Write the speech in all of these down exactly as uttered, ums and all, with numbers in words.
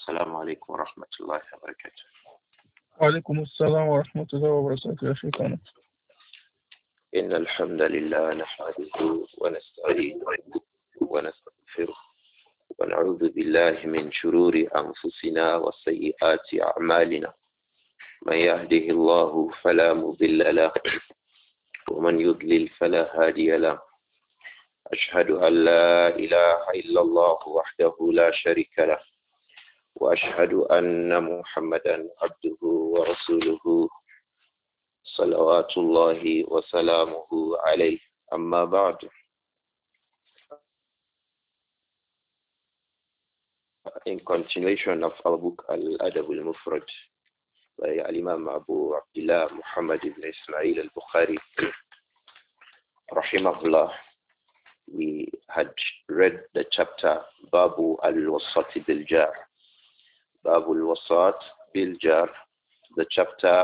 السلام عليكم ورحمة الله وبركاته. وعليكم السلام ورحمة الله وبركاته يا شيخنا. إن الحمد لله نحمده ونستعينه ونستغفره ونعوذ بالله من شرور أنفسنا وسيئات أعمالنا. من يهده الله فلا مضل له ومن يضلل فلا هادي له. أشهد أن لا إله إلا الله وحده لا شريك له وأشهد أن محمدا عبده ورسوله صلوات الله وسلامه عليه. أما بعد. In continuation of our book Al-Adab al-Mufrad by Al-Imam Abu Abdullah Muhammad ibn Ismail al-Bukhari rahimahullah, we had read the chapter Babu al-Wasat bil-Jar. Babu al-Wasat bil-Jar, the chapter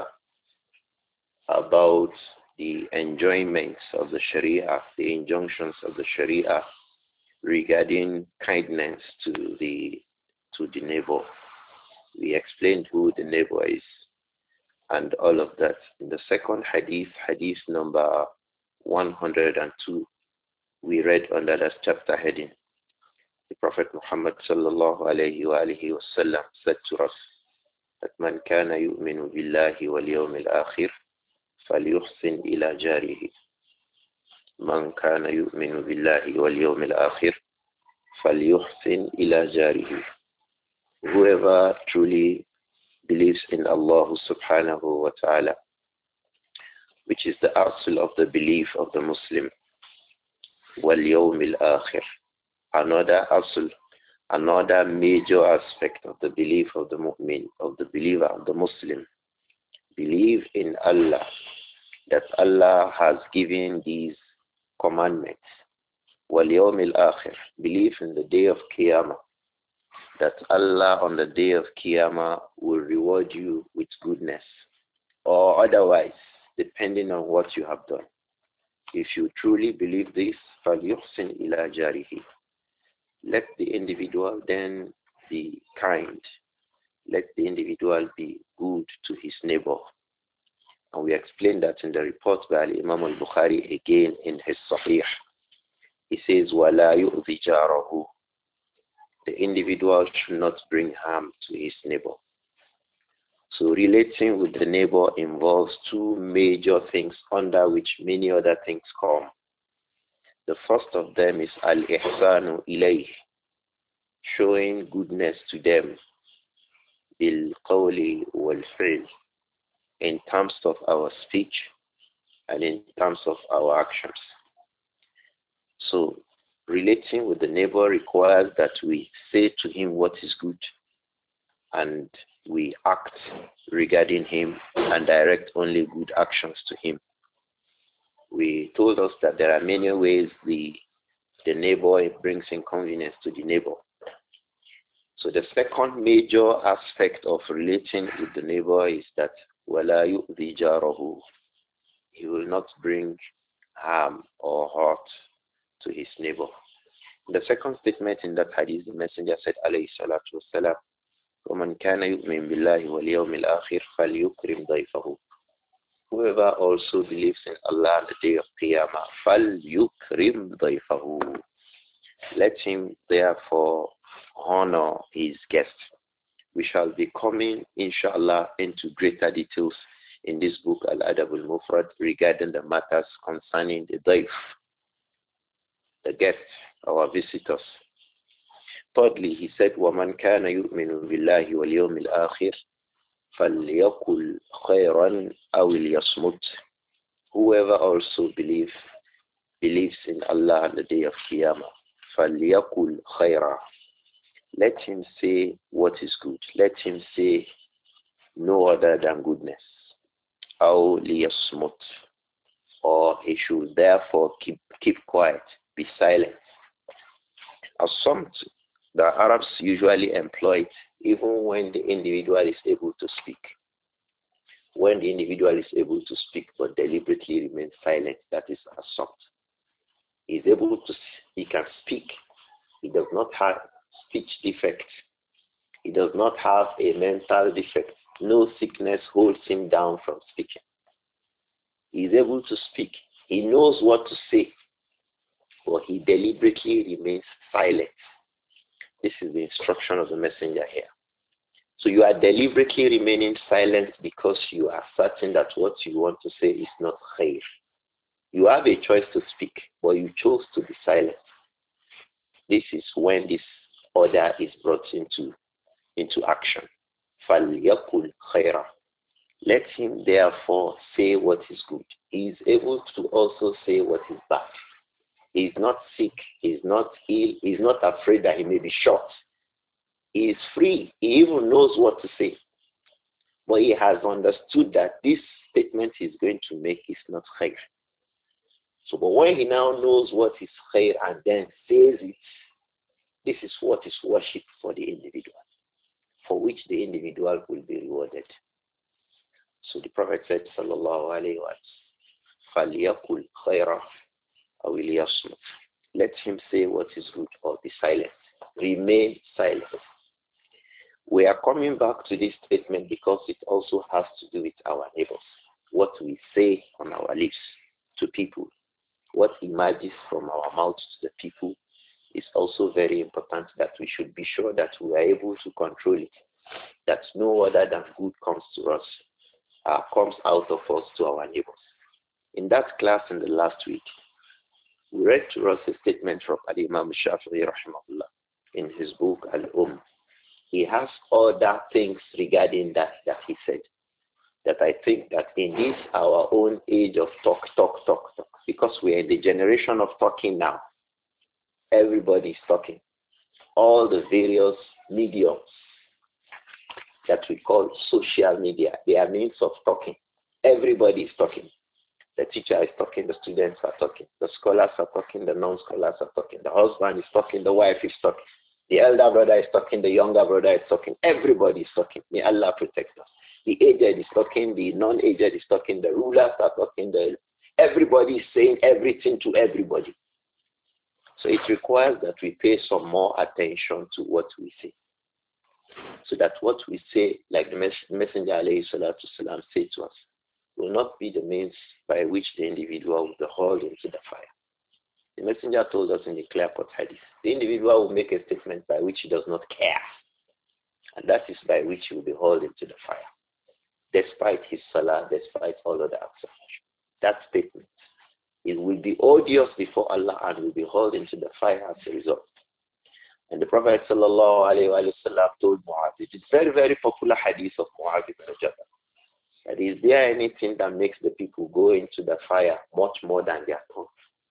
about the enjoyments of the Sharia, the injunctions of the Sharia regarding kindness to the to the neighbor. We explained who the neighbor is and all of that. In the second hadith, hadith number one hundred two, we read under that chapter heading, the Prophet Muhammad sallallahu alayhi wa alihi wa sallam said to us that man kana yu'minu billahi wal yawmil akhir falyuhsin ila jarihi. Man kana yu'minu billahi wal yawmil akhir falyuhsin ila jarihi. Whoever truly believes in Allah subhanahu wa ta'ala, which is the asl of the belief of the Muslim, wal yawmil akhir, another asl, another major aspect of the belief of the mu'min, of the believer, of the Muslim, believe in Allah, that Allah has given these commandments. Wal yawmil akhir, believe in the day of Qiyamah, that Allah on the day of Qiyamah will reward you with goodness, or otherwise, depending on what you have done. If you truly believe this, فَلْيُحْسِنْ إِلَى جَارِهِ, let the individual then be kind. Let the individual be good to his neighbor. And we explained that in the report by Imam al-Bukhari again in his Sahih. He says, وَلَا يُؤْذِ جَارَهُ, the individual should not bring harm to his neighbor. So relating with the neighbor involves two major things under which many other things come. The first of them is al-ihsanu ilayh, showing goodness to them, bil qawli wal fi'l, in terms of our speech and in terms of our actions. So relating with the neighbor requires that we say to him what is good and we act regarding him and direct only good actions to him. We told us that there are many ways the the neighbor brings inconvenience to the neighbor. So the second major aspect of relating with the neighbor is that وَلَا يُؤْذِي جَارَهُ, he will not bring harm or hurt to his neighbor. In the second statement in that hadith, the messenger said, alayhi salatu wassalam, وَمَنْ كَانَ يُؤْمِنْ بِاللَّهِ وَالْيَوْمِ الْآخِرِ فَلْيُكْرِمْ ضَيْفَهُ. Whoever also believes in Allah on the day of Qiyamah, فَلْيُكْرِمْ ضَيْفَهُ, let him therefore honor his guest. We shall be coming, inshallah, into greater details in this book, Al-Adab al-Mufrad, regarding the matters concerning the daif, the guests, our visitors. Thirdly, he said, وَمَنْ كَانَ يُؤْمِنُ بِاللَّهِ وَالْيَوْمِ الْآخِرِ فَلْيَقُلْ خَيْرًا أَوْ لِيَصْمُتْ. Whoever also believes believes in Allah on the day of Qiyamah, فَلْيَقُلْ خَيْرًا, let him say what is good. Let him say no other than goodness. أَوْ لِيَصْمُتْ, or he should therefore keep keep quiet, be silent. As-samt, the Arabs usually employ it even when the individual is able to speak. When the individual is able to speak but deliberately remains silent, that is as-samt. He is able to, he can speak. He does not have speech defects. He does not have a mental defect. No sickness holds him down from speaking. He is able to speak. He knows what to say, but he deliberately remains silent. This is the instruction of the messenger here. So you are deliberately remaining silent because you are certain that what you want to say is not khair. You have a choice to speak, but you chose to be silent. This is when this order is brought into, into action. فَلْيَقُلْ خَيْرًا. Let him therefore say what is good. He is able to also say what is bad. He is not sick. He is not ill. He is not afraid that he may be shot. He is free. He even knows what to say. But he has understood that this statement he's going to make is not khair. So, but when he now knows what is khair and then says it, this is what is worship for the individual, for which the individual will be rewarded. So the Prophet said, sallallahu alayhi wa sallam, فَلْيَقُلْ خَيْرًا أَوْ لِيَصْمُتْ. Let him say what is good or be silent. Remain silent. We are coming back to this statement because it also has to do with our neighbors. What we say on our lips to people, what emerges from our mouths to the people is also very important, that we should be sure that we are able to control it, that no other than good comes to us, uh, comes out of us to our neighbors. In that class in the last week, we read to us a statement from Imam Shafi'i rahimahullah in his book Al-Umm. He has other things regarding that that he said, that I think that in this our own age of talk, talk, talk, talk, because we are in the generation of talking now. Everybody is talking. All the various mediums that we call social media, they are means of talking. Everybody is talking. The teacher is talking, the students are talking, the scholars are talking, the non-scholars are talking, the husband is talking, the wife is talking, the elder brother is talking, the younger brother is talking. Everybody is talking. May Allah protect us. The aged is talking, the non-aged is talking, the rulers are talking, the everybody is saying everything to everybody. So it requires that we pay some more attention to what we say. So that what we say, like the Messenger alayhi salatu salam said to us, will not be the means by which the individual will be hauled into the fire. The Messenger told us in the clear-cut hadith, the individual will make a statement by which he does not care. And that is by which he will be hauled into the fire. Despite his salah, despite all other acts. That statement, it will be odious before Allah and will be hauled into the fire as a result. And the Prophet sallallahu alayhi wa sallam told Mu'adh, it is very, very popular hadith of Mu'adh ibn Jabal, that is there anything that makes the people go into the fire much more than their tongue?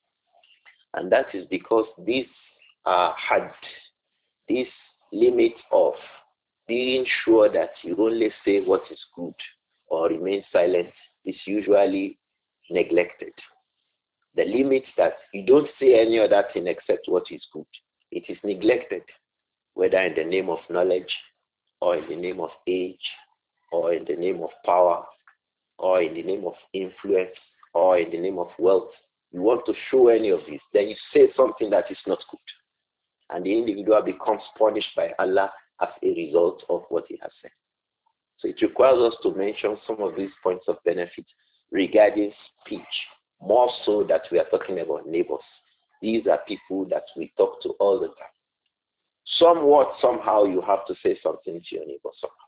And that is because this uh, had this limit of being sure that you only say what is good or remain silent is usually neglected. The limit that you don't say any other thing except what is good, it is neglected, whether in the name of knowledge or in the name of age or in the name of power or in the name of influence or in the name of wealth. You want to show any of this, then you say something that is not good. And the individual becomes punished by Allah as a result of what he has said. So it requires us to mention some of these points of benefit regarding speech, more so that we are talking about neighbors. These are people that we talk to all the time. Somewhat, somehow, you have to say something to your neighbor somehow.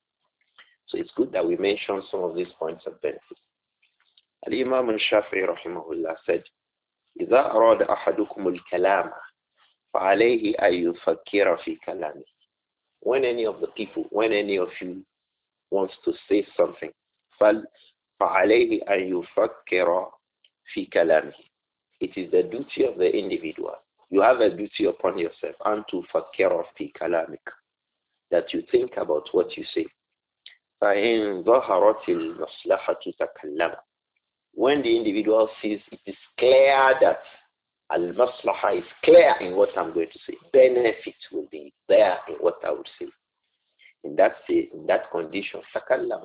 So it's good that we mention some of these points of benefit. Al-Imam al-Shafi'i rahimahullah said, إِذَا أَرَادَ أَحَدُكُمُ الْكَلَامَ فَعَلَيْهِ أَن يُفَكِّرَ فِي كَلَامِهِ. When any of the people, when any of you wants to say something, فَعَلَيْهِ أَن يُفَكِّرَ فِي كَلَامِهِ. It is the duty of the individual. You have a duty upon yourself, أَن تُفَكِّرَ فِي كَلَامِكَ, that you think about what you say. فَإِن ظَهَرَتِ الْمَصْلَحَةُ تَكَلَّمَ. When the individual sees it is clear that al-maslaha is clear in what I'm going to say, benefit will be there in what I would say. In that state, in that condition, takallama.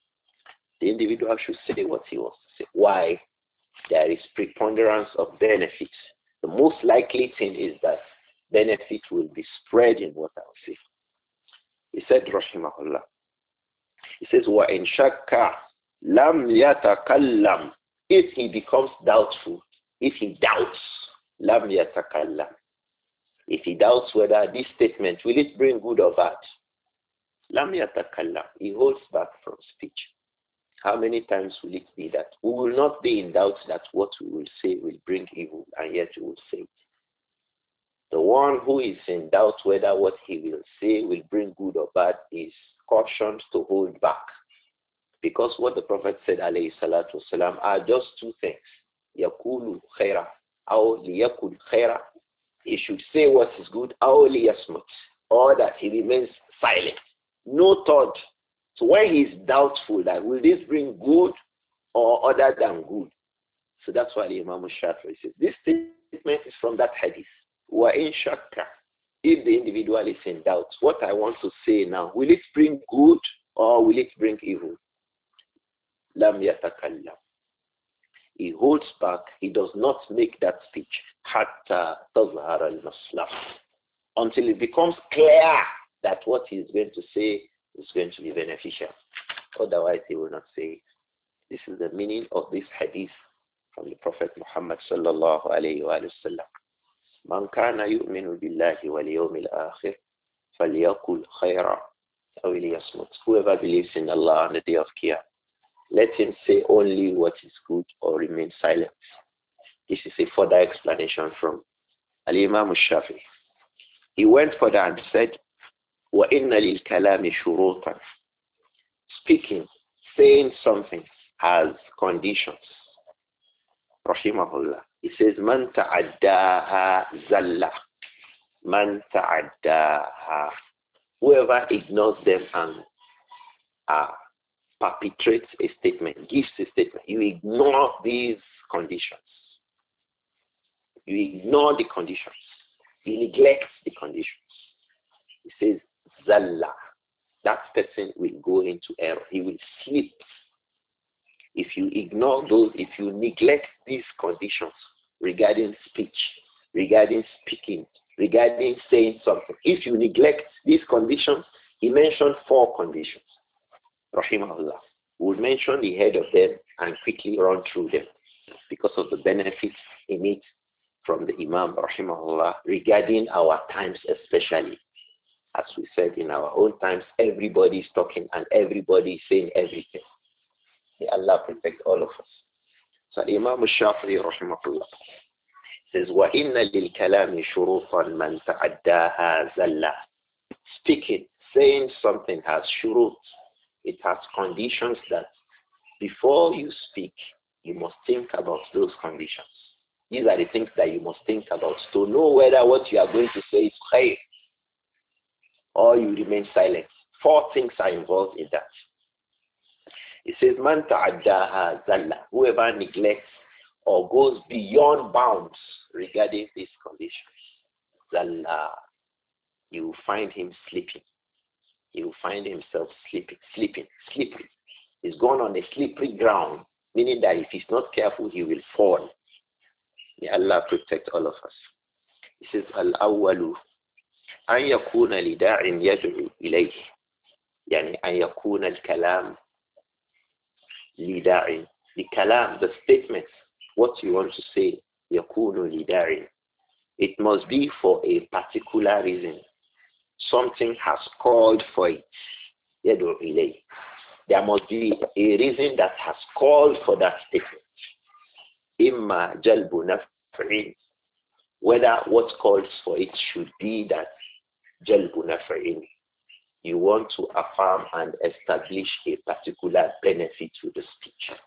The individual should say what he wants to say. Why? There is preponderance of benefits. The most likely thing is that benefit will be spread in what I will say. said, Rahimahullah, he says, وَإِنْ شَكَّ لَمْ يَتَكَلَّمْ. If he becomes doubtful, if he doubts, لَمْ يَتَكَلَّمْ. If he doubts whether this statement, will it bring good or bad? لَمْ يَتَكَلَّمْ. He holds back from speech. How many times will it be that we will not be in doubt that what we will say will bring evil, and yet we will say it? The one who is in doubt whether what he will say will bring good or bad is cautioned to hold back. Because what the Prophet said, alayhi salatu wasalam, are just two things. يَقُولُ خَيْرًا أَوْ لِيَقُلْ خَيْرًا. He should say what is good, أَوْ لِيَسْمُتْ, or that he remains silent. No thought. So when he is doubtful that will this bring good or other than good? So that's why the Imam Shafi'i says, this statement is from that hadith. وَإِنْ شَكَّ. If the individual is in doubt, what I want to say now, will it bring good or will it bring evil? لَمْ يَتَكَلَّمْ. He holds back. He does not make that speech حَتَّى تَظْهَرَ الْمَصْلَحَةِ, until it becomes clear that what he is going to say is going to be beneficial. Otherwise, he will not say it. This is the meaning of this hadith from the Prophet Muhammad sallallahu alayhi wa sallam. Man kana yu'minu billahi wal yawmil akhir falyaqul khayra aw liyasmut. Whoever believes in Allah on the day of Qiyamah, let him say only what is good or remain silent. This is a further explanation from Al-Imam al-Shafi'i. He went further and said, وَإِنَّ لِلْكَلَامِ شُرُوطًا. Speaking, saying something has conditions. Rahimahullah. He says, مَنْ تَعَدَّاهَا زَلَّةً. مَنْ تَعَدَّاهَا. Whoever ignores them and uh, perpetrates a statement, gives a statement, you ignore these conditions. You ignore the conditions. You neglect the conditions. He says, Zalla. That person will go into error. He will slip. If you ignore those, if you neglect these conditions regarding speech, regarding speaking, regarding saying something, if you neglect these conditions, he mentioned four conditions. Rahimahullah. We'll mention the head of them and quickly run through them because of the benefits in it from the Imam Rahimahullah regarding our times especially. As we said, in our own times, everybody is talking and everybody is saying everything. May Allah protect all of us. So Imam Shafi'i Rahimahullah says, وَإِنَّ لِلْكَلَامِ شُرُوطًا مَنْ تَعَدَّاهَا زَلَّةً. Speaking, saying something has shurut. It has conditions that before you speak, you must think about those conditions. These are the things that you must think about to know whether what you are going to say is khayr or you remain silent. Four things are involved in that. It says, Man ta'addaha zalla. Whoever neglects or goes beyond bounds regarding these conditions, zalla, you will find him sleeping. He will find himself sleeping, sleeping, slippery. He's gone on a slippery ground, meaning that if he's not careful, he will fall. May Allah protect all of us. He says, Al-awwalu an yakuna lida'in yad'u ilayh. Yani an yakuna al-kalam lida'in. The kalam, the statement, what you want to say, yakunu lida'in. It must be for a particular reason. Something has called for it. Yad'u ilayh. There must be a reason that has called for that statement. Imma jalbu naf'in. Whether what calls for it should be that jalbu naf'in. You want to affirm and establish a particular benefit with the speech.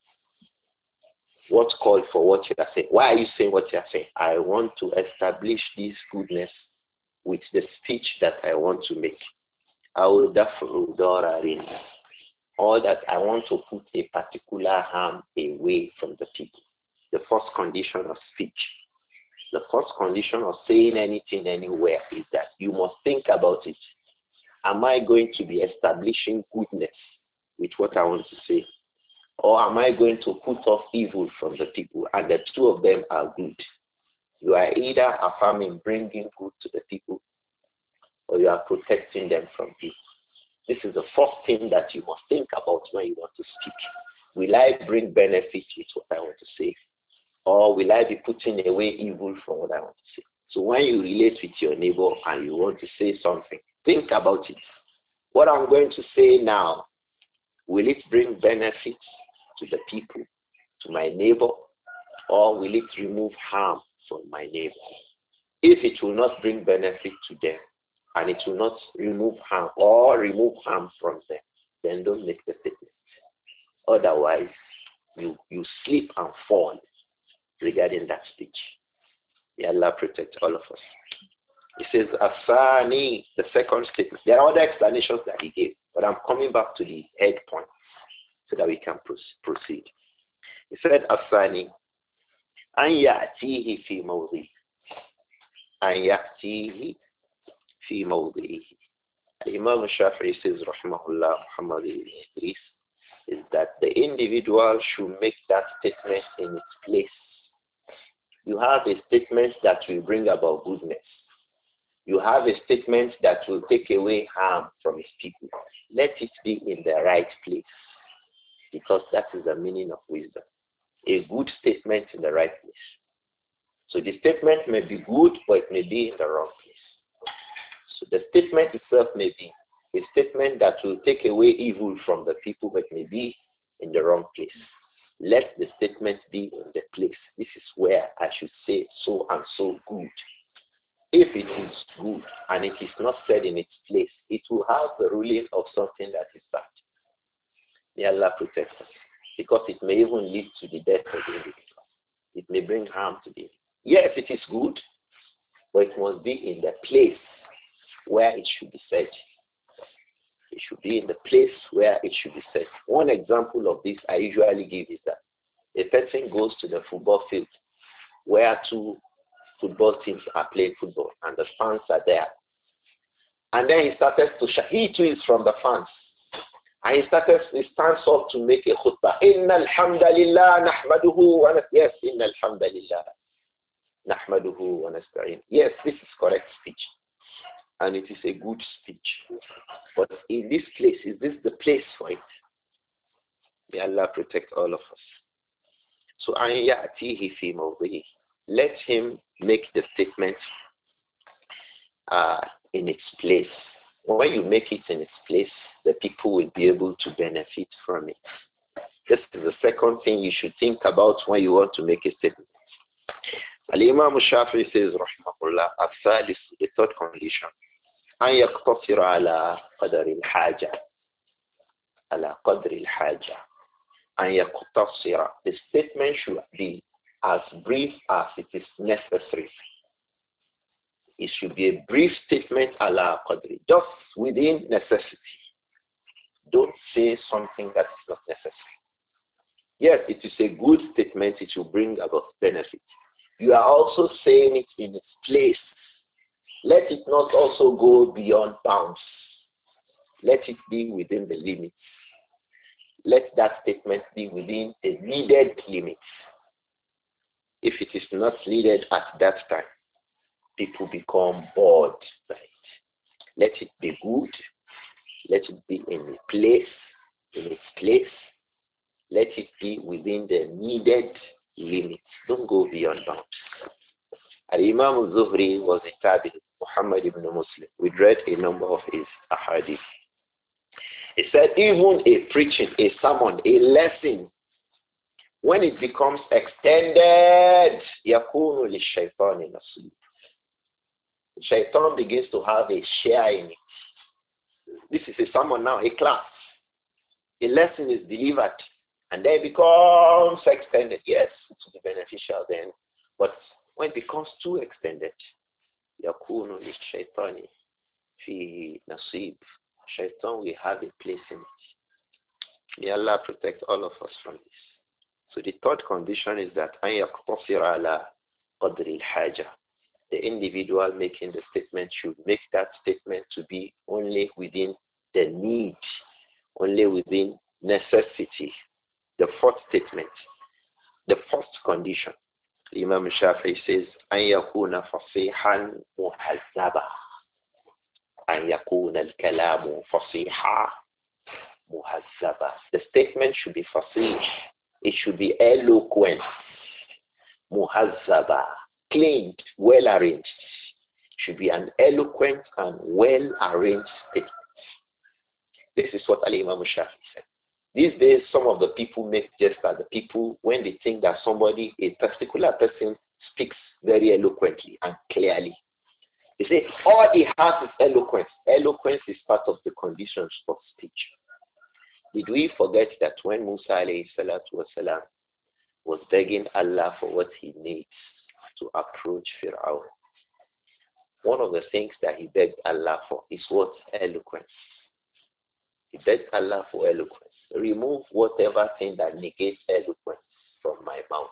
What called for what you are saying? Why are you saying what you are saying? I want to establish this goodness with the speech that I want to make. Aw daf'u dararin. Or that I want to put a particular harm away from the people. The first condition of speech. The first condition of saying anything anywhere is that you must think about it. Am I going to be establishing goodness with what I want to say? Or am I going to put off evil from the people? And the two of them are good. You are either affirming bringing good to the people or you are protecting them from evil. This is the first thing that you must think about when you want to speak. Will I bring benefit with what I want to say? Or will I be putting away evil from what I want to say? So when you relate with your neighbor and you want to say something, think about it. What I'm going to say now, will it bring benefit to the people, to my neighbor, or will it remove harm from my neighbor? If it will not bring benefit to them, and it will not remove harm or remove harm from them, then don't make the statement. Otherwise, you, you slip and fall regarding that speech. May Allah protect all of us. He says, Asani, the second statement. There are other explanations that he gave, but I'm coming back to the head point so that we can proceed. He said, Asani, an ya'tihi fi mawdihi. An ya'tihi fi mawdihi. Imam Shafi'i says, Rahimahullah, Muhammad ibn Idris, is that the individual should make that statement in its place. You have a statement that will bring about goodness. You have a statement that will take away harm from his people. Let it be in the right place, because that is the meaning of wisdom. A good statement in the right place. So the statement may be good, but it may be in the wrong place. So the statement itself may be a statement that will take away evil from the people, but may be in the wrong place. Let the statement be in the place. This is where I should say so and so good. If it is good and it is not said in its place, it will have the ruling of something that is bad. May Allah protect us. Because it may even lead to the death of the individual. It may bring harm to the individual. Yes, it is good, but it must be in the place where it should be said. It should be in the place where it should be said. One example of this I usually give is that a person goes to the football field where two football teams are playing football and the fans are there. And then he started to shout. He too is from the fans. And he started, he stands up to make a khutbah. Inna alhamdulillah nahmaduhu wa nasta'in. Yes, inna alhamdulillah nahmaduhu wa nasta'in. Yes, this is correct speech. And it is a good speech. But in this place, is this the place for it? May Allah protect all of us. So, an ya'tihi fi mawdihi. Let him make the statement uh, in its place. When you make it in its place, the people will be able to benefit from it. This is the second thing you should think about when you want to make a statement. Al-Imam Shafi'i says, Rahimahullah, al-Thalith, the third condition, أن يقتصر على قدر الحاجة على قدر الحاجة أن يقتصر. The statement should be as brief as it is necessary. It should be a brief statement على قدر, just within necessity. Don't say something that is not necessary. Yes, it is a good statement. It will bring about benefit. You are also saying it in its place. Let it not also go beyond bounds. Let it be within the limits. Let that statement be within the needed limits. If it is not needed at that time, people become bored by it. Let it be good. Let it be in a place, in its place. Let it be within the needed limits. Don't go beyond bounds. Al-Imam al-Zuhri was a tabi, Muhammad ibn Muslim. We read a number of his ahadith. He said even a preaching, a sermon, a lesson, when it becomes extended, yakunu lish-shaytani nasib. Shaitan begins to have a share in it. This is a sermon now, a class. A lesson is delivered, and then it becomes extended. Yes, it will be beneficial then, but when it becomes too extended, yakunu lish-shaytani fi nasib. Shaitan will have a place in it. May Allah protect all of us from this. So the third condition is that an yaqtasir ala qadri al-haja. The individual making the statement should make that statement to be only within the need, only within necessity. The fourth statement, the first condition, Imam Shafi'i says, an yakuna fasihan muhazzaba. أن يكون الكلام فصيحا مهذبا. The statement should be fasih. It should be eloquent. Muhazzaba, cleaned, well arranged. Should be an eloquent and well arranged statement. This is what Ali Imam Shafi said. These days, some of the people make jest at the people when they think that somebody, a particular person, speaks very eloquently and clearly. They say all he has is eloquence. Eloquence is part of the conditions of speech. Did we forget that when Musa alayhi salatu wasalam was begging Allah for what he needs to approach Fir'aun, one of the things that he begged Allah for is what? Eloquence. He begged Allah for eloquence. Remove whatever thing that negates eloquence from my mouth.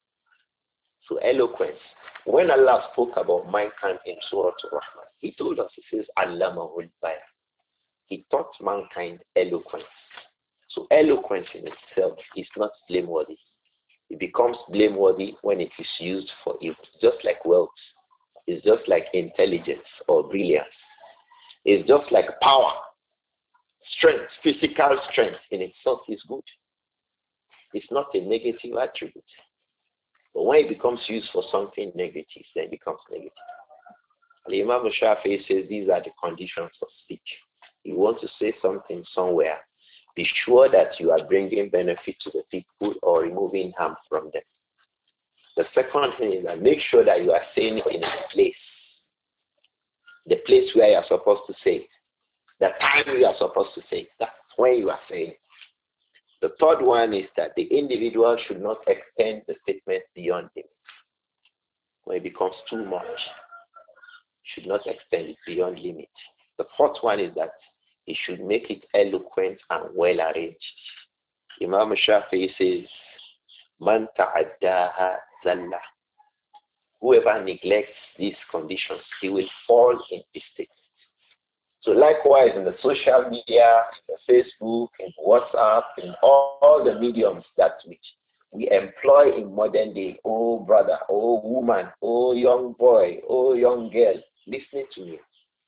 So eloquence. When Allah spoke about mankind in Surah Al-Rahman, he told us, he says, Allamahul Bayan. He taught mankind eloquence. So eloquence in itself is not blameworthy. It becomes blameworthy when it is used for evil. Just like wealth. It's just like intelligence or brilliance. It's just like power. Strength, physical strength in itself is good. It's not a negative attribute. But when it becomes used for something negative, then it becomes negative. The Imam Shafi'i says these are the conditions of speech. You want to say something somewhere, be sure that you are bringing benefit to the people or removing harm from them. The second thing is that make sure that you are saying it in a place. The place where you are supposed to say it. The time you are supposed to say it. That's when you are saying it. The third one is that the individual should not extend the statement beyond him. When it becomes too much, should not extend it beyond limit. The fourth one is that he should make it eloquent and well arranged. Imam Shafi'i says, Man ta'addaha zalla. Whoever neglects these conditions, he will fall in this state. So likewise in the social media, in the Facebook, in WhatsApp, in all, all the mediums that which we employ in modern day, oh brother, oh woman, oh young boy, oh young girl, listening to me.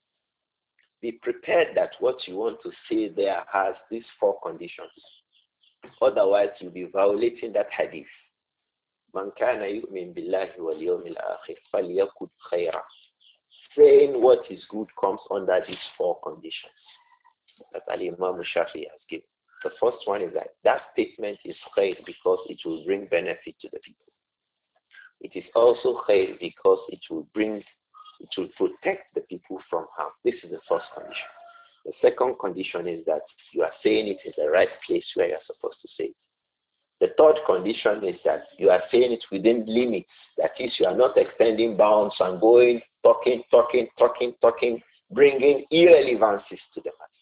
Be prepared that what you want to say there has these four conditions. Otherwise, you'll be violating that hadith. Man kana yu'min billahi wal yawmil akhir falyakul khayra. Saying what is good comes under these four conditions that Al-Imam Shafi has given. The first one is that that statement is khair because it will bring benefit to the people. It is also khair because it will bring, it will protect the people from harm. This is the first condition. The second condition is that you are saying it in the right place where you are supposed to say it. The third condition is that you are saying it within limits. That is, you are not extending bounds and going, talking, talking, talking, talking, bringing irrelevancies to the matter.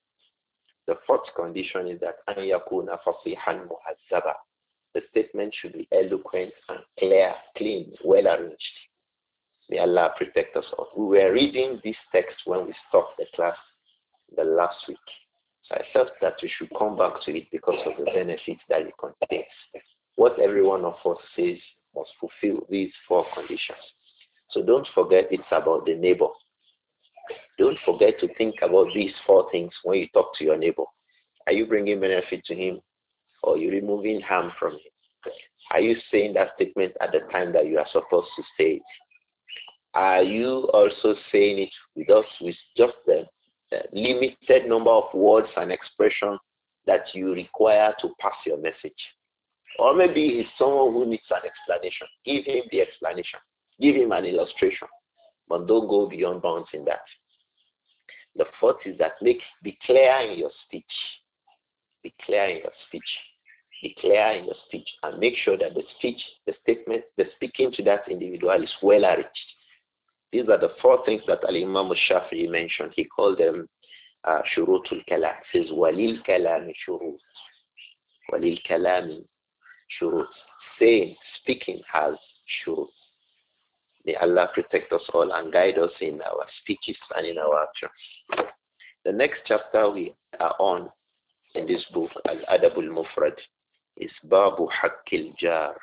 The fourth condition is that أَنْ يَكُونَ فَصِيحًا مُهَذَّبًا. The statement should be eloquent and clear, clean, well arranged. May Allah protect us all. We were reading this text when we stopped the class the last week. So I felt that we should come back to it because of the benefits that it contains. What every one of us says must fulfill these four conditions. So don't forget it's about the neighbor. Don't forget to think about these four things when you talk to your neighbor. Are you bringing benefit to him or are you removing harm from him? Are you saying that statement at the time that you are supposed to say it? Are you also saying it with us with just the Uh, limited number of words and expressions that you require to pass your message? Or maybe it's someone who needs an explanation. Give him the explanation. Give him an illustration. But don't go beyond bounds in that. The fourth is that make be clear in your speech. Be clear in your speech. Be clear in your speech and make sure that the speech, the statement, the speaking to that individual is well arranged. These are the four things that Al-Imam Shafi'i mentioned. He called them uh, shurutul kalam. He says, walil kalami shurut. Walil kalami shurut. Saying, speaking has shurut. May Allah protect us all and guide us in our speeches and in our actions. The next chapter we are on in this book, Al-Adab al-Mufrad, is Babu Haqqil Jar.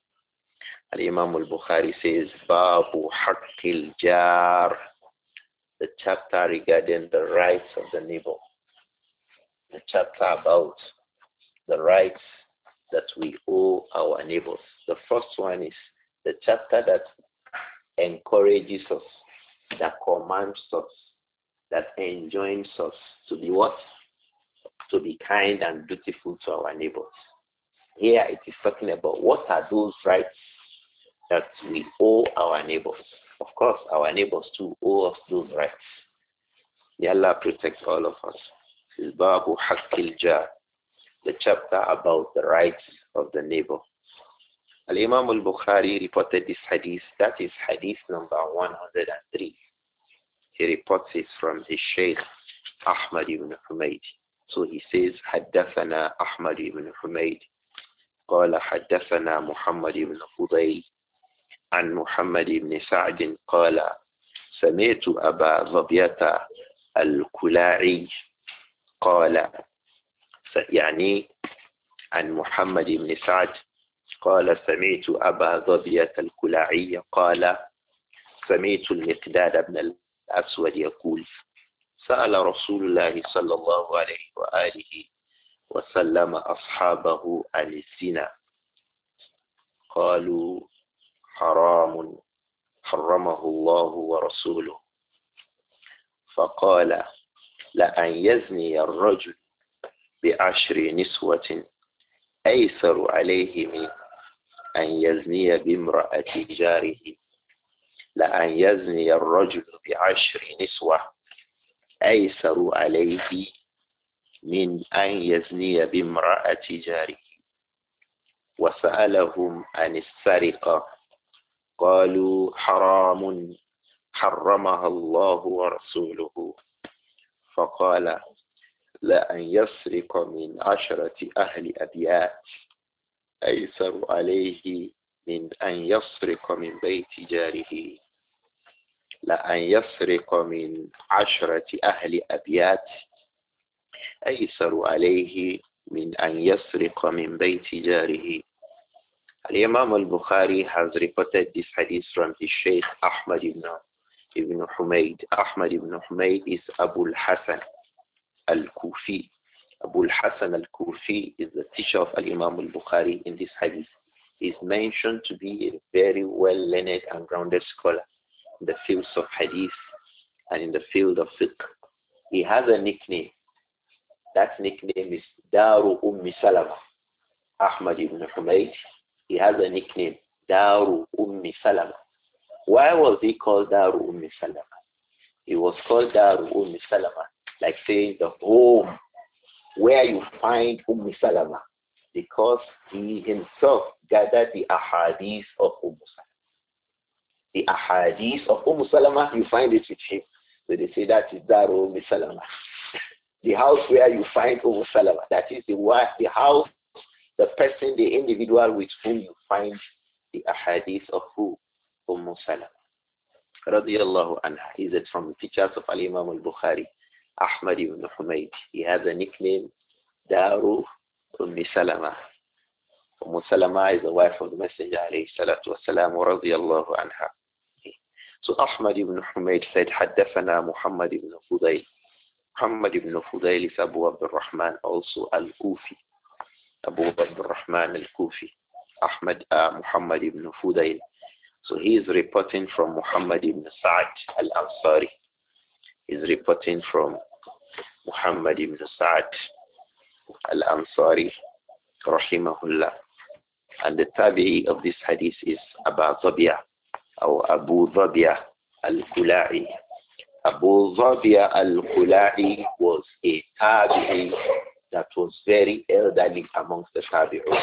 Al-Imam al-Bukhari says, Babu Haqqil Jar. the chapter regarding the rights of the neighbor. The chapter about the rights that we owe our neighbors. The first one is the chapter that encourages us, that commands us, that enjoins us to be what? To be kind and dutiful to our neighbors. Here it is talking about what are those rights that we owe our neighbors. Of course, our neighbors too owe us those rights. May Allah protect all of us. Babu Haqqil Jar, the chapter about the rights of the neighbor. Al-Imam al-Bukhari reported this hadith. That is hadith number one hundred three. He reports it from his Shaykh Ahmad ibn Humayd. So he says, حدثنا أحمد ibn Humayd قال حدثنا محمد بن فضيل عن محمد بن سعد قال سمعت أبا ظبية الكلاعي قال يعني عن محمد بن سعد قال سمعت أبا ظبية الكلاعي قال سمعت المقداد بن الأسود يقول سأل رسول الله صلى الله عليه وآله وسلم أصحابه عن الزنا قالوا حرام حرمه الله ورسوله فقال لأن يزني الرجل بعشر نسوة أيسر عليه من أن يزني بامرأة جاره لأن يزني الرجل بعشر نسوة أيسر عليه من أن يزني بامرأة جاره وسألهم عن السرقة قالوا حرام حرمها الله ورسوله فقال لأن يسرق من عشرة أهل أبيات أيسر عليه من أن يسرق من بيت جاره لأن يسرق من عشرة أهل أبيات أيسر عليه من أن يسرق من بيت جاره. Al-Imam al-Bukhari has reported this hadith from his Shaykh Ahmad ibn, ibn Humayd. Ahmad ibn Humayd is Abu al-Hasan al-Kufi. Abu al-Hasan al-Kufi is the teacher of Al-Imam al-Bukhari in this hadith. He is mentioned to be a very well-learned and grounded scholar in the fields of hadith and in the field of fiqh. He has a nickname. That nickname is Daru Ummi Salama. Ahmad ibn Humayd, he has a nickname, Daru Ummi Salama. Why was he called Daru Ummi Salama? He was called Daru Ummi Salama, like saying the home where you find Ummi Salama, because he himself gathered the ahadith of Umm Salama. The ahadith of Umm Salama, you find it with him. So they say that is Daru Ummi Salama. The house where you find Umm Salama, that is the, the house, the person, the individual with whom you find the ahadith of who? Umm Salama. Radiyallahu anha. He is from the teachers of Al-Imam al-Bukhari, Ahmad ibn Humayd. He has a nickname, Daru Umm Salama. Umm Salama is the wife of the Messenger, alayhi salatu wasalam, radiyallahu anha. So Ahmad ibn Humayd said, حدثنا Muhammad ibn Fudayl. Muhammad ibn Fudayl is Abu Abdul Rahman, also Al-Kufi. Abu Abdul Rahman Al-Kufi. Ahmad uh, Muhammad ibn Fudayl. So he is reporting from Muhammad ibn Sa'd Al-Ansari. He is reporting from Muhammad ibn Sa'd Al-Ansari, rahimahullah. And the tabi'i of this hadith is Abu Zabia, or Abu Zabia Al-Kula'i. Abu Zabia al-Khula'i was a tabi'i that was very elderly amongst the tabi'un.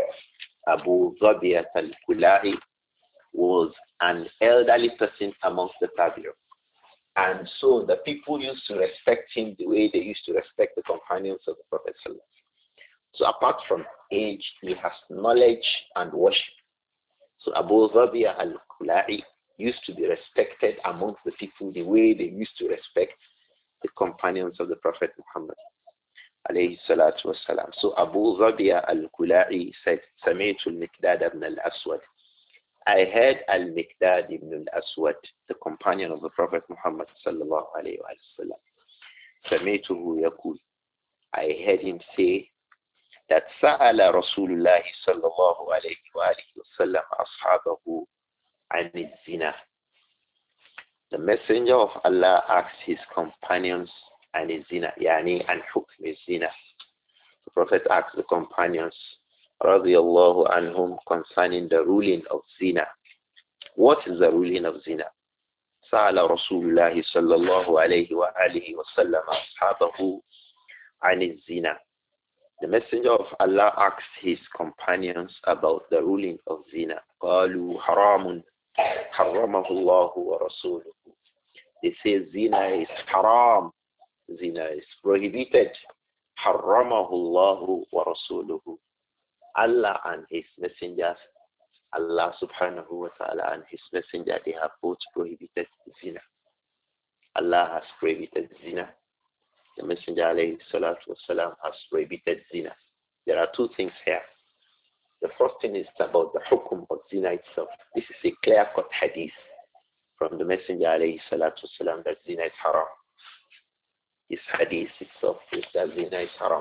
Abu Zabia al-Khula'i was an elderly person amongst the tabi'un. And so the people used to respect him the way they used to respect the companions of the Prophet sallallahu alaihi wasallam. So apart from age, he has knowledge and worship. So Abu Zabia al-Khula'i used to be respected amongst the people the way they used to respect the companions of the Prophet Muhammad, alayhi salatu wasalam. So Abu Zabia al-Khula'i said, Sami'tu al-Miqdad ibn al-Aswad. I heard Al-Miqdad ibn al-Aswad, the companion of the Prophet Muhammad sallallahu alayhi wa sallam. سمعته يقول, I heard him say that سأل رسول الله صلى الله عليه وآله وسلم أصحابه عن الزنا. The Messenger of Allah asked his companions عن الزنا, يعني عن حكم الزنا. The Prophet asked the companions radiyallahu anhum concerning the ruling of zina. What is the ruling of zina? سأل رسول الله صلى الله عليه وآله وسلم أصحابه عن الزنا. The Messenger of Allah asked his companions about the ruling of zina. قالوا حرام حرمه الله ورسوله. They say zina is haram. Zina is prohibited. حرمه الله ورسوله. Allah and his messengers, Allah subhanahu wa ta'ala and his messenger, they have both prohibited zina. Allah has prohibited zina. The Messenger alayhi salatu wasalam has prohibited zina. There are two things here. The first thing is about the hukum of zina itself. This is a clear-cut hadith from the Messenger alayhi salatu wasalam that zina is haram. This hadith itself is that zina is haram.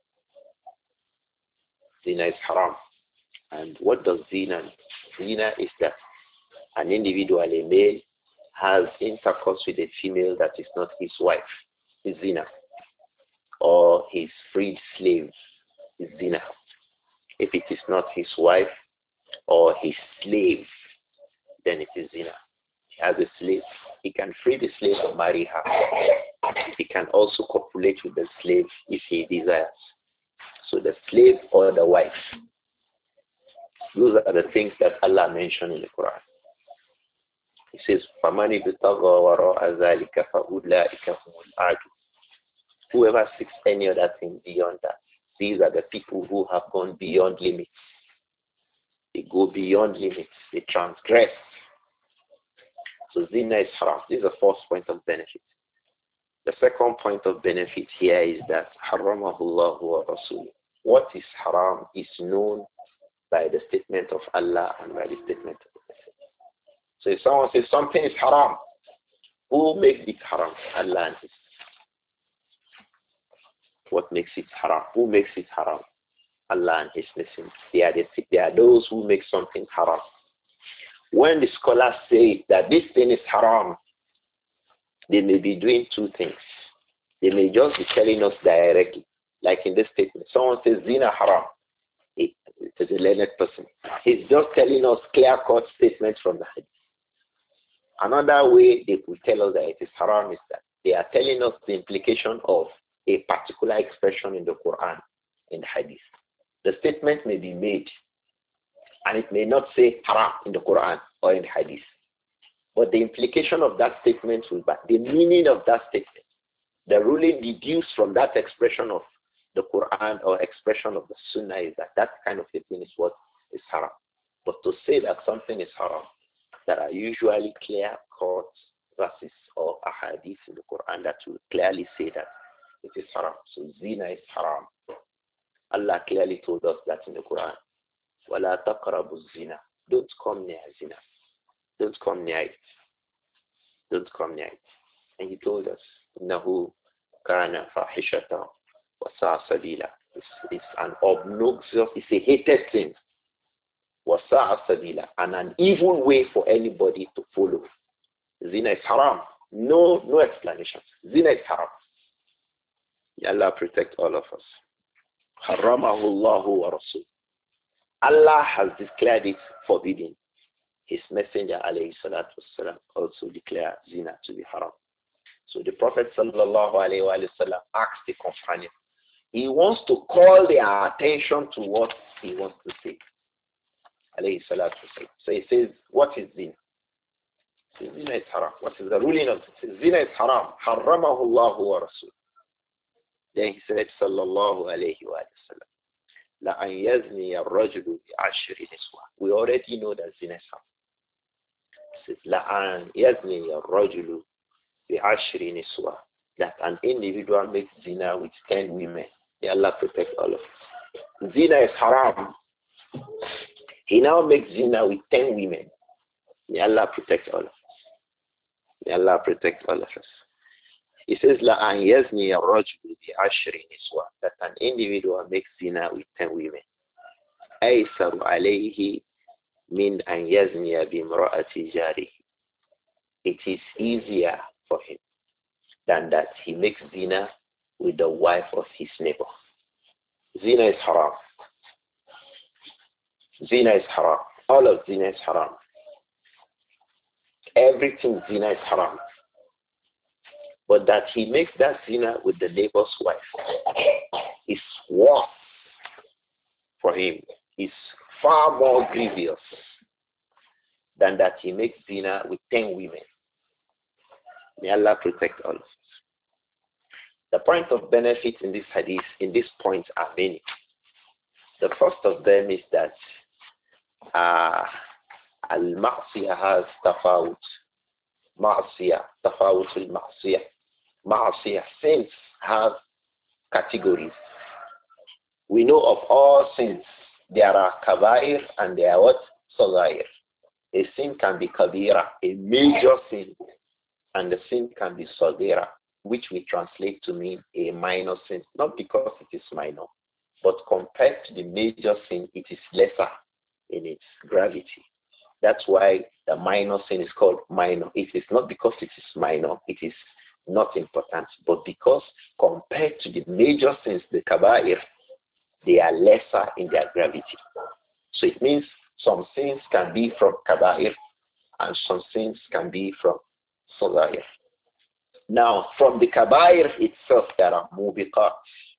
Zina is haram. And what does zina mean? Zina is that an individual, a male, has intercourse with a female that is not his wife. Is zina. Or his freed slave is zina. If it is not his wife or his slave, then it is zina. He has a slave. He can free the slave or marry her. He can also copulate with the slave if he desires. So the slave or the wife. Those are the things that Allah mentioned in the Quran. He says, فَمَنِ ابْتَغَى وَرَاءَ ذَلِكَ فَأُولَٰئِكَ هُمُ الْعَادُونَ. Whoever seeks any other thing beyond that, these are the people who have gone beyond limits. They go beyond limits. They transgress. So zina is haram. This is the first point of benefit. The second point of benefit here is that حَرَّمَهُ اللَّهُ وَرَسُولُهُ. What is haram is known by the statement of Allah and by the statement of the Messenger. So if someone says something is haram, who makes it haram? Allah and His. What makes it haram? Who makes it haram? Allah and His Messenger. They are, the, they are those who make something haram. When the scholars say that this thing is haram, they may be doing two things. They may just be telling us directly, like in this statement. Someone says zina haram. It is a learned person. He's just telling us clear-cut statements from the hadith. Another way they could tell us that it is haram is that they are telling us the implication of a particular expression in the Quran, in the hadith. The statement may be made, and it may not say haram in the Quran or in the hadith. But the implication of that statement will be the meaning of that statement. The ruling deduced from that expression of the Quran or expression of the Sunnah is that that kind of a thing is what is haram. But to say that something is haram, there are usually clear-cut verses or ahadith in the Quran that will clearly say that it is haram. So zina is haram. Allah clearly told us that in the Quran. وَلَا تَقْرَبُوا الزِّنَا. Don't come near zina. Don't come near it. Don't come near it. And He told us, إِنَّهُ كَانَ فَاحِشَةً وَسَاءَ سَبِيلًا. It's, it's an obnoxious, it's a hated thing. وَسَاءَ سَبِيلًا. And an evil way for anybody to follow. Zina is haram. No, no explanation. Zina is haram. May Allah protect all of us. حَرَّمَهُ اللَّهُ وَرَسُولُهُ. Allah has declared it forbidden. His messenger alayhi salatu wasalam also declared zina to be haram. So the Prophet sallallahu alayhi wa sallam asked the companion. He wants to call their attention to what he wants to say. Alayhi salatu wasalam. So he says, what is zina? He says, zina is haram. What is the ruling of it? He says, zina is haram. Harramahu Allahu wa Rasul. Then he said, sallallahu alayhi wa sallam. لَأَنْ يَزْنِيَ الرَّجُلُ بِعَشْرِ نِسْوَةٍ. We already know that zina is haram. It says, لَأَنْ يَزْنِيَ الرَّجُلُ بِعَشْرِ نِسْوَةٍ. That an individual makes zina with ten women. May Allah protect all of us. Zina is haram. He now makes zina with ten women. May Allah protect all of us. May Allah protect all of us. He says, La an yazni ar-rajul bi ashri niswa, that an individual makes zina with ten women. Aysaru alayhi min an yazni bi imra'ati jarihi. It is easier for him than that he makes zina with the wife of his neighbor. Zina is haram. Zina is haram. All of zina is haram. Everything zina is haram. But that he makes that zina with the neighbor's wife is worse for him. Is far more grievous than that he makes zina with ten women. May Allah protect all of us. The point of benefit in this hadith, in this point, are many. The first of them is that uh, al-ma'siyah has tafawut. Ma'siyah, tafawut al-ma'siyah. Ma'siyah, sins have categories. We know of all sins, there are kabair and there are what? Sagair. A sin can be kabira, a major sin, and the sin can be sagira, which we translate to mean a minor sin, not because it is minor, but compared to the major sin, it is lesser in its gravity. That's why the minor sin is called minor. It is not because it is minor, it is not important, but because compared to the major sins, the kaba'ir, they are lesser in their gravity. So it means some sins can be from kaba'ir and some sins can be from sagair. Now, from the kaba'ir itself, there are mubiqat.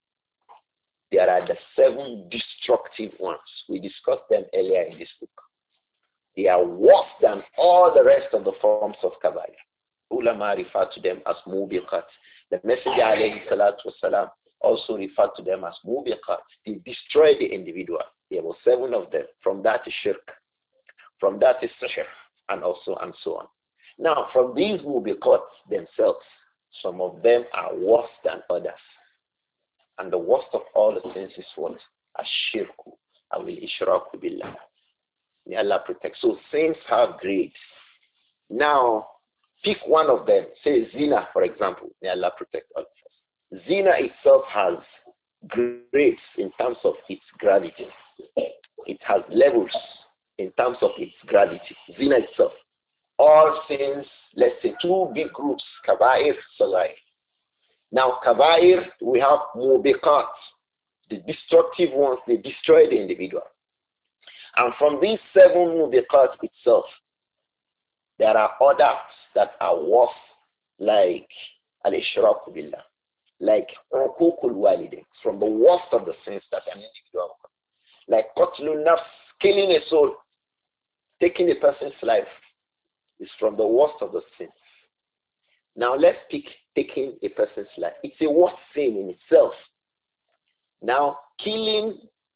There are the seven destructive ones. We discussed them earlier in this book. They are worse than all the rest of the forms of kaba'ir. Ulama refer to them as mubiqat. The Messenger alayhi salatu wasalam also referred to them as mubiqat. They destroy the individual. There were seven of them. From that is shirk. From that is sihr. And also and so on. Now, from these mubiqat themselves, some of them are worse than others. And the worst of all the sins is what? Ash-shirku. Awil-ishraku billah. May Allah protect. So sins have grades. Now, pick one of them. Say zina, for example. May Allah protect all of us. Zina itself has grades in terms of its gravity. It has levels in terms of its gravity. Zina itself. All sins, let's say two big groups, kabair, sagair. Now, kabair, we have mubiqat, the destructive ones, they destroy the individual. And from these seven mubiqat itself, there are others that are worse, like al-ishraku billah, like uququl walidain, from the worst of the sins that an individual commits, like qatlun nafs, killing a soul, taking a person's life, is from the worst of the sins. Now let's pick taking a person's life. It's a worst sin in itself. Now, killing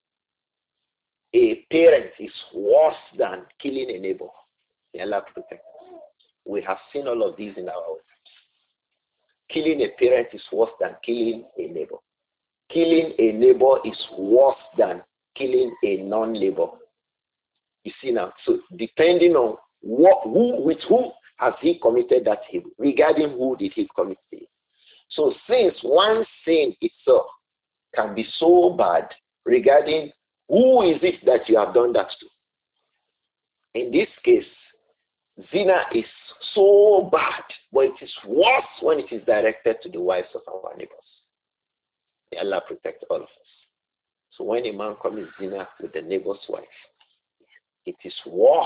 a parent is worse than killing a neighbor. May Allah protect us. We have seen all of these in our lives. Killing a parent is worse than killing a neighbor. Killing a neighbor is worse than killing a non-neighbor. You see now, so depending on what, who, with whom has he committed that evil, regarding who did he commit it. So since one sin itself can be so bad regarding who is it that you have done that to. In this case, zina is so bad, but it is worse when it is directed to the wives of our neighbors. May Allah protect all of us. So when a man commits zina with the neighbor's wife, it is worse.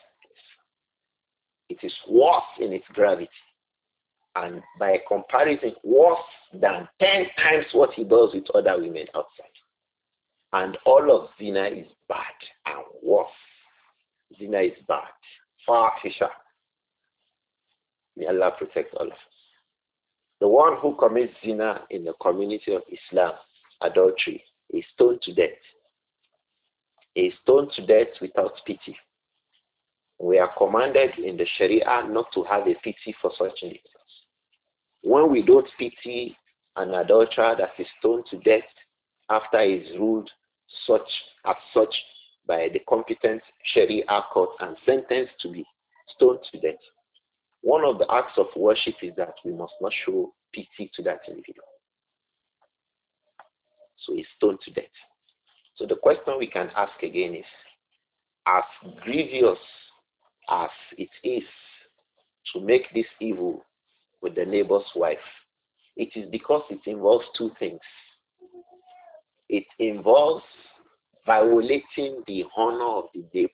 It is worse in its gravity. And by comparison, worse than ten times what he does with other women outside. And all of zina is bad and worse. Zina is bad. Fahisha. May Allah protect all of us. The one who commits zina in the community of Islam, adultery, is stoned to death. He is stoned to death without pity. We are commanded in the Sharia not to have a pity for such individuals. When we don't pity an adulterer that is stoned to death after he is ruled such as such by the competent Sharia court and sentenced to be stoned to death. One of the acts of worship is that we must not show pity to that individual. So he's stoned to death. So the question we can ask again is, as grievous as it is to make this evil with the neighbor's wife, it is because it involves two things. It involves violating the honor of the neighbor,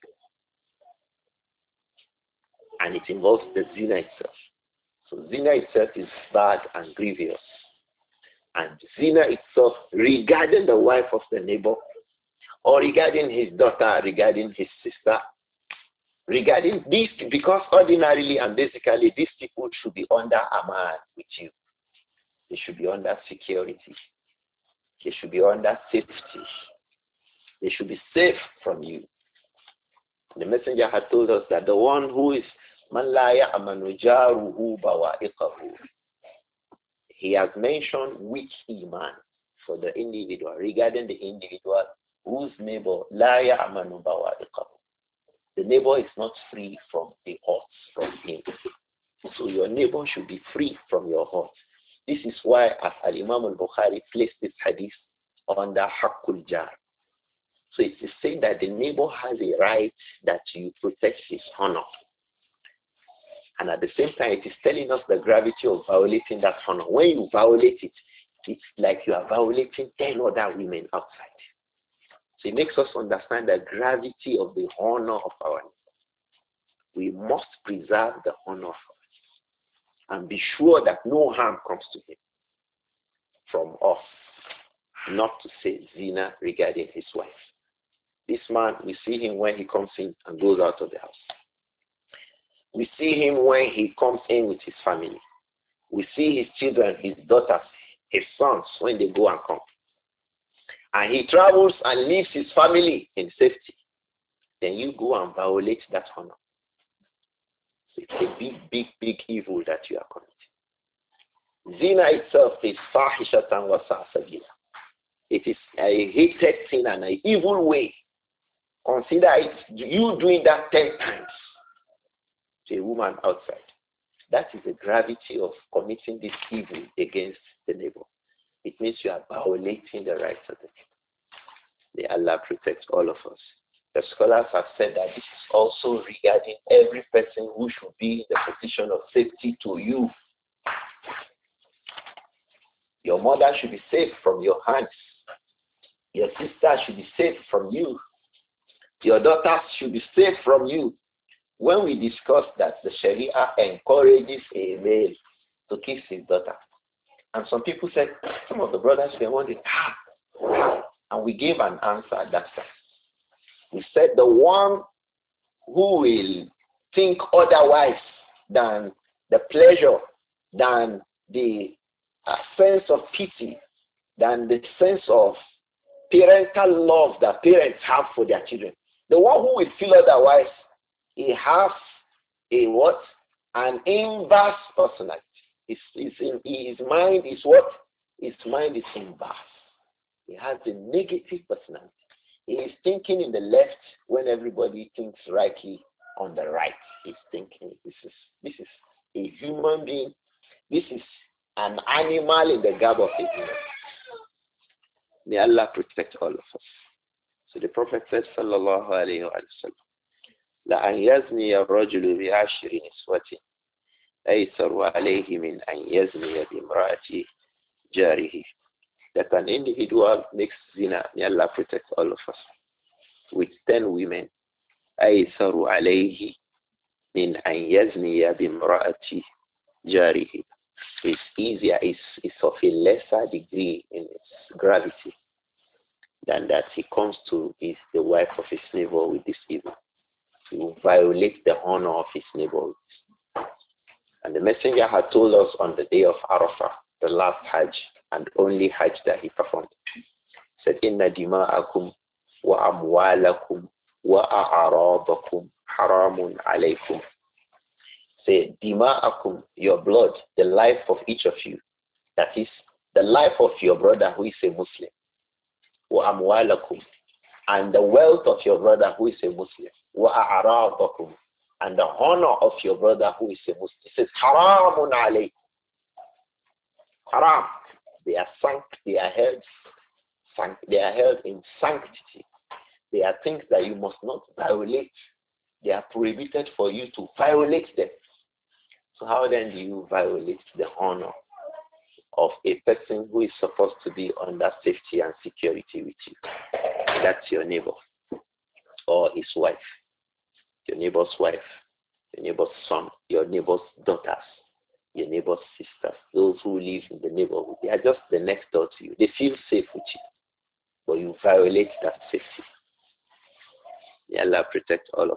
and it involves the zina itself. So zina itself is bad and grievous. And zina itself regarding the wife of the neighbor, or regarding his daughter, regarding his sister, regarding these, because ordinarily and basically these people should be under aman with you. They should be under security. They should be under safety. They should be safe from you. The messenger had told us that the one who is man la ya'manu jaruhu bawa'iqahu, he has mentioned weak iman for the individual, regarding the individual whose neighbor la ya'manu bawa'iqahu. The neighbor is not free from the hurt from him. So your neighbor should be free from your hurt. This is why as Al-Imam al-Bukhari placed this hadith under Haqqul Jar. So it is saying that the neighbor has a right that you protect his honor. And at the same time, it is telling us the gravity of violating that honor. When you violate it, it's like you are violating ten other women outside. So it makes us understand the gravity of the honor of our neighbor. We must preserve the honor of our neighbor and be sure that no harm comes to him from us, not to say zina regarding his wife. This man, we see him when he comes in and goes out of the house. We see him when he comes in with his family. We see his children, his daughters, his sons when they go and come. And he travels and leaves his family in safety. Then you go and violate that honor. So it's a big, big, big evil that you are committing. Zina itself is fahishatan wa sa'sabila. It is a hated sin and an evil way. Consider it, you doing that ten times to a woman outside. That is the gravity of committing this evil against the neighbor. It means you are violating the rights of the neighbor. May Allah protect all of us. The scholars have said that this is also regarding every person who should be in the position of safety to you. Your mother should be safe from your hands. Your sister should be safe from you. Your daughters should be safe from you. When we discussed that the Sharia encourages a male to kiss his daughter, and some people said, some of the brothers were wondering, ah, and we gave an answer at that time. We said the one who will think otherwise than the pleasure, than the uh, sense of pity, than the sense of parental love that parents have for their children. The one who will feel otherwise, he has a what? An inverse personality. His, his, his mind is what? His mind is inverse. He has a negative personality. He is thinking in the left when everybody thinks rightly on the right. He's thinking this is this is a human being. This is an animal in the garb of a human. May Allah protect all of us. So the Prophet said, sallallahu alayhi wa sallam, لأن يزني الرجل بعشر نسوة أيسر عليه من أن يزني بامرأة جاره. That an individual makes zina, may Allah protect all of us, with ten women, أيسر عليه من أن يزني بامرأة جاره. It's easier, it's, it's of a lesser degree in its gravity than that he comes to is the wife of his neighbor with this evil. He will violate the honor of his neighbor. And the messenger had told us on the day of Arafah, the last Hajj and only Hajj that he performed, said, Inna dima'akum wa amwalakum wa a'arabakum haramun alaykum. Say, dima'akum, your blood, the life of each of you, that is the life of your brother who is a Muslim, wa amwalakum, and the wealth of your brother who is a Muslim. وَأَعْرَاضَكُمْ and the honor of your brother who is a Muslim. It says, haramun alaykum. Haram. They are sanct, they are held, sanct, they are held in sanctity. They are things that you must not violate. They are prohibited for you to violate them. So how then do you violate the honor of a person who is supposed to be under safety and security with you? That's your neighbor or his wife, your neighbor's wife, your neighbor's son, your neighbor's daughters, your neighbor's sisters, those who live in the neighborhood. They are just the next door to you. They feel safe with you, but you violate that safety. May Allah protect all of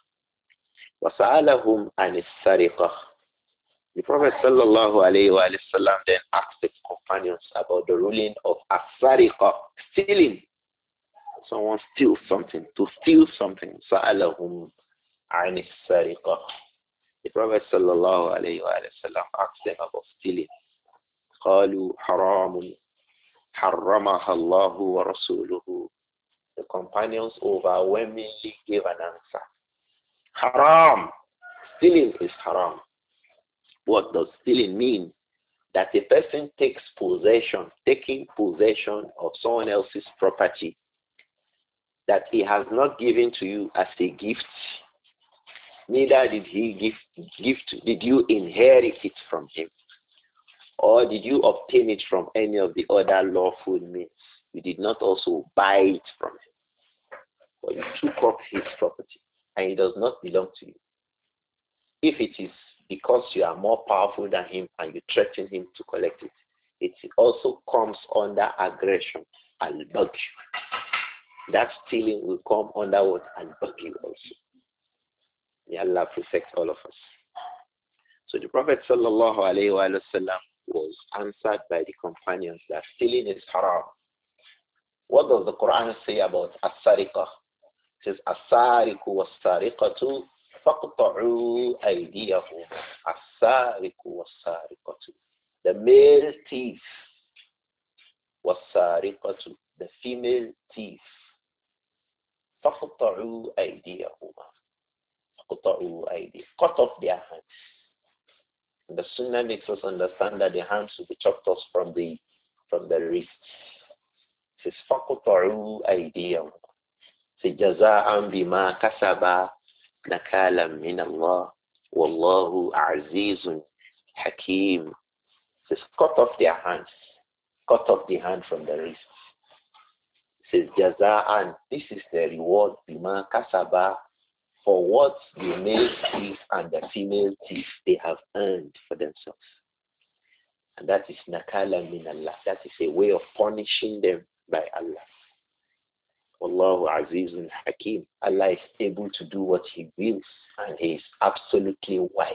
us. وَسَأَلَهُمْ عَنِ السَّرِقَةِ The Prophet sallallahu alayhi wa sallam then asked the companions about the ruling of as-sariqa, stealing. Someone steals something, to steal something. سَأَلَهُمْ عَنِ السَّرِقَةِ The Prophet sallallahu alayhi wa sallam asked them about stealing. قَالُوا حَرَامٌ حَرَّمَهَا اللَّهُ وَرَسُولُهُ The companions overwhelmingly gave an answer. Haram. Stealing is haram. What does stealing mean? That a person takes possession, taking possession of someone else's property that he has not given to you as a gift. Neither did he give gift. Did you inherit it from him? Or did you obtain it from any of the other lawful means? You did not also buy it from him. But you took up his property and it does not belong to you. If it is because you are more powerful than him and you threaten him to collect it, it also comes under aggression, al-bagh. That stealing will come under what? Al-bagh also. May Allah protect all of us. So the Prophet sallallahu alayhi wa sallam was answered by the companions that stealing is haram. What does the Quran say about as-sariqah? It says, as-sariqu was-sariqatu faqta'u aydiyahum. As-sariqu was-sariqatu. The male thief was-sariqatu. The female thief. Faqta'u aydiyahum. Faqta'u aydiyahum. Cut off their hands. And the Sunnah makes us understand that the hands will be chopped off from the from the wrists. It says, فَقُطَعُوا أَيْدِيَهُمْ جَزَاءً بِمَا كَسَبَا نَكَالًا مِنَ اللَّهِ وَاللَّهُ عَزِيزٌ حَكِيمٌ. It says, cut off their hands. Cut off the hand from the wrist. It says, جَزَاءً This is the reward بِمَا كَسَبَا for what the male thief and the female thief they have earned for themselves. And that is nakala min Allah. That is a way of punishing them by Allah. Wallahu azizun hakim. Allah is able to do what he wills and he is absolutely wise.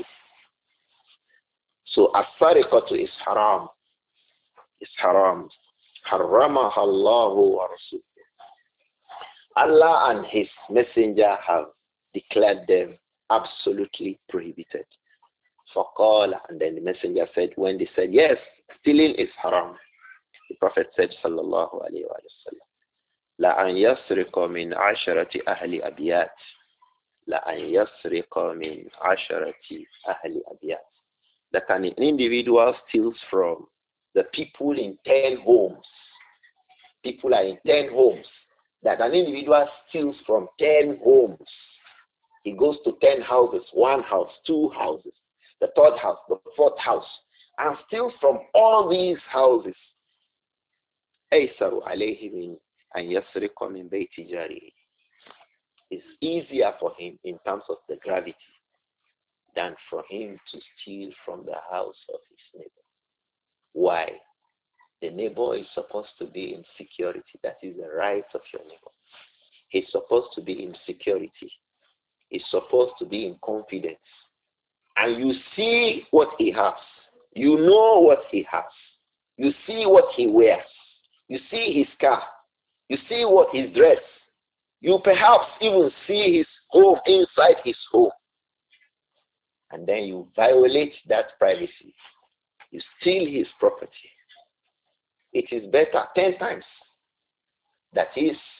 So as-sariqatu is haram. It's haram. Harramaha Allahu wa rasuluhu. Allah and his messenger have declared them absolutely prohibited. فَقَالَ And then the messenger said, when they said, yes, stealing is haram, the Prophet said, sallallahu alayhi wa sallam, لَأَنْ يَسْرِقَ مِنْ عَشَرَةِ أَهْلِ أَبْيَاتِ لَأَنْ يَسْرِقَ مِنْ عَشَرَةِ أَهْلِ أَبْيَاتِ That an individual steals from the people in ten homes. People are in ten homes. That an individual steals from ten homes. He goes to ten houses, one house, two houses, the third house, the fourth house, and steals from all these houses. أَيْسَرُ عَلَيْهِ مِنْ أَنْ يَسْرِقَ مِنْ بَيْتِ جَارِهِ It's easier for him in terms of the gravity than for him to steal from the house of his neighbor. Why? The neighbor is supposed to be in security. That is the right of your neighbor. He's supposed to be in security. Is supposed to be in confidence. And you see what he has. You know what he has. You see what he wears. You see his car. You see what he dress. You perhaps even see his home inside his home. And then you violate that privacy. You steal his property. It is better ten times. That is,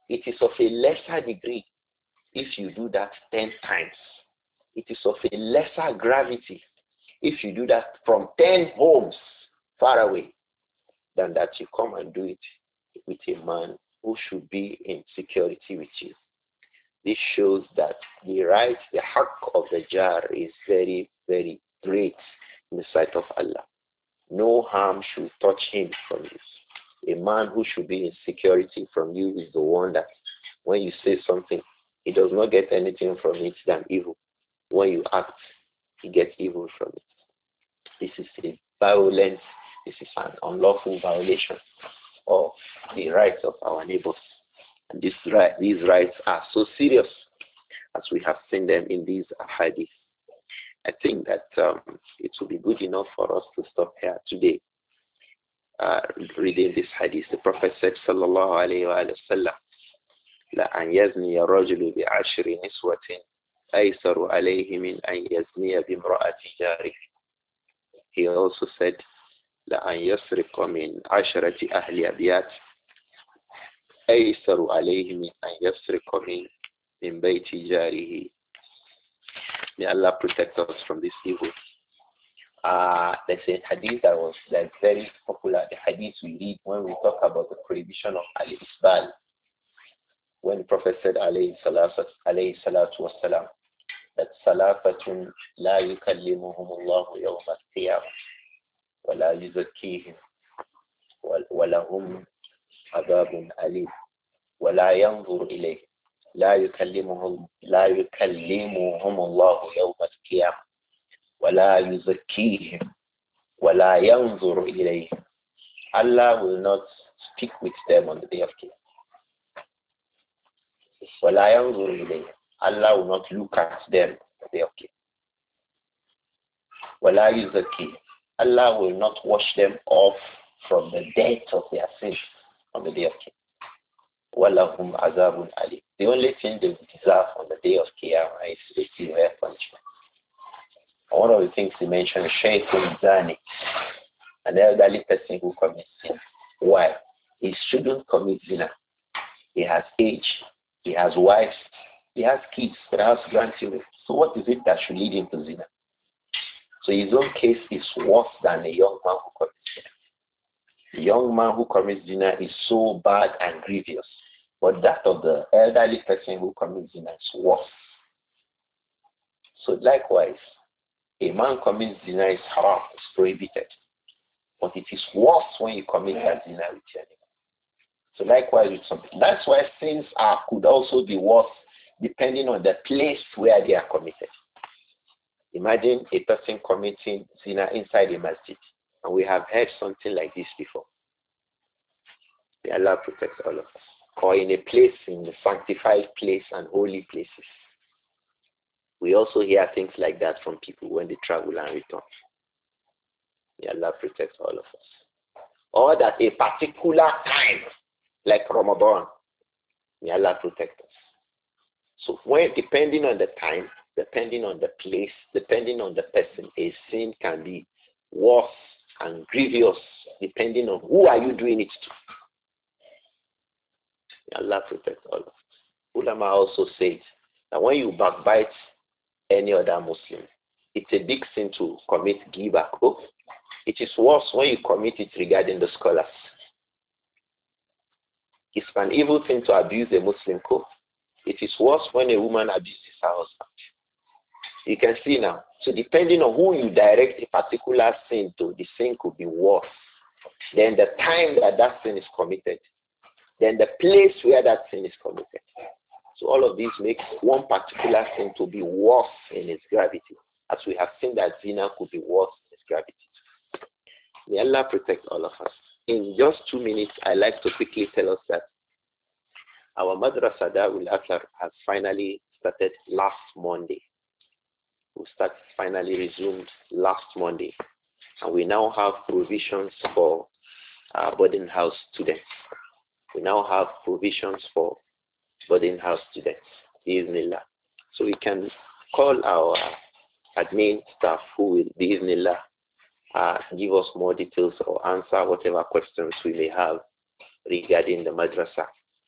It is of a lesser degree if you do that ten times. It is of a lesser gravity if you do that from ten homes far away than that you come and do it with a man who should be in security with you. This shows that the right, the haqq of the jar is very, very great in the sight of Allah. No harm should touch him from you. A man who should be in security from you is the one that when you say something, he does not get anything from it than evil. When you act, he gets evil from it. This is a violent, this is an unlawful violation of the rights of our neighbors. And this right, these rights are so serious as we have seen them in these hadith. I think that um, it will be good enough for us to stop here today. Uh, reading this hadith, the Prophet said, sallallahu alayhi wa sallam, لأن يزني الرجل بعشر نسوة أيسر عليه من أن يزني بامرأة جاره. He also said, لأن يسرق من عشرة أهل أبيات أيسر عليه من أن يسرق من من بيت جاره. May Allah protect us from this evil. Uh, there's a hadith that was like very popular, the hadith we read when we talk about the prohibition of al-isbal. When the Prophet said, alayhi salatu, alayhi salatu wassalam, that salafatun la yukallimuhum Allahu yawm al-qiyamah wa la yuzakkihim wa lahum adabun alim wa la yanzur ilayhim la yukallimuhum la yukallimuhum Allahu yawm al-qiyamah wa la yuzakkihim wa la yanzur ilayhim. Allah will not speak with them on the day of Qiyamah. وَلَا يَنْظُرُ إِلَيْهِمْ. Allah will not look at them on the day of Qiyamah. وَلَا يُزَكِّيهِمْ. Allah will not wash them off from the debt of their sins on the day of Qiyamah. وَلَهُمْ عَذَابٌ أَلِيمٌ. The only thing they deserve on the day of Qiyamah is a severe punishment. One of the things he mentioned, Shaykhun Zani, an elderly person who commits sin. Why? He shouldn't commit zina. He has age. He has wives, he has kids, perhaps grandchildren. So what is it that should lead him to zina? So his own case is worse than a young man who commits zina. The young man who commits zina is so bad and grievous. But that of the elderly person who commits zina is worse. So likewise, a man commits zina is haram, it's prohibited. But it is worse when you commit that zina with your neighbor. So likewise with something. That's why sins are could also be worse depending on the place where they are committed. Imagine a person committing zina inside a masjid. And we have heard something like this before. May Allah protect all of us. Or in a place, in the sanctified place and holy places. We also hear things like that from people when they travel and return. May Allah protect all of us. Or that a particular time, like Ramadan, may Allah protect us. So when, depending on the time, depending on the place, depending on the person, a sin can be worse and grievous depending on who are you doing it to. May Allah protect all of us. Ulama also said that when you backbite any other Muslim, it's a big sin to commit ghibah. It is worse when you commit it regarding the scholars. It's an evil thing to abuse a Muslim cook. It is worse when a woman abuses her husband. You can see now. So depending on who you direct a particular sin to, the sin could be worse. Then the time that that sin is committed. Then the place where that sin is committed. So all of these make one particular sin to be worse in its gravity. As we have seen that zina could be worse in its gravity. May Allah protect all of us. In just two minutes, I'd like to quickly tell us that our Madrasa Darul Athar has finally started last Monday. We started finally resumed last Monday. And we now have provisions for uh, boarding house students. We now have provisions for boarding house students. Bismillah. So we can call our admin staff who will, Bismillah, Uh, give us more details or answer whatever questions we may have regarding the madrasa.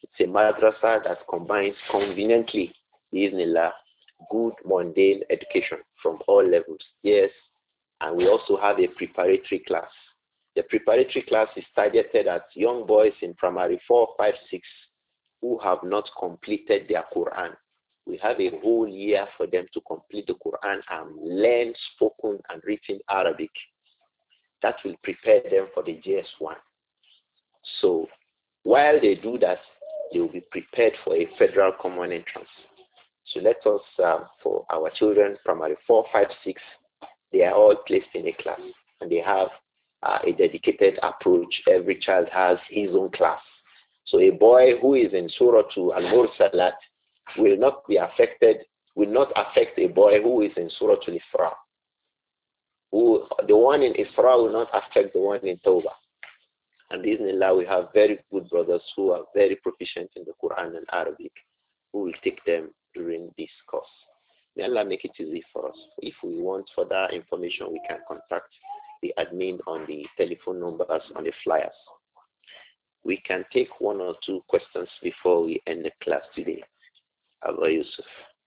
It's a madrasa that combines conveniently, bismillah, good mundane education from all levels. Yes, and we also have a preparatory class. The preparatory class is targeted at young boys in primary four, five, six who have not completed their Quran. We have a whole year for them to complete the Quran and learn spoken and written Arabic. That will prepare them for the J S one. So while they do that, they will be prepared for a federal common entrance. So let us, uh, for our children, primary four, five, six, they are all placed in a class and they have uh, a dedicated approach. Every child has his own class. So a boy who is in Surah to Al-Mursalat will not be affected, will not affect a boy who is in Surah to Isra. Who, the one in Isra will not affect the one in Tawbah. And bismillah, we have very good brothers who are very proficient in the Quran and Arabic who will take them during this course. May Allah make it easy for us. If we want further information, we can contact the admin on the telephone numbers on the flyers. We can take one or two questions before we end the class today. Abu Yusuf.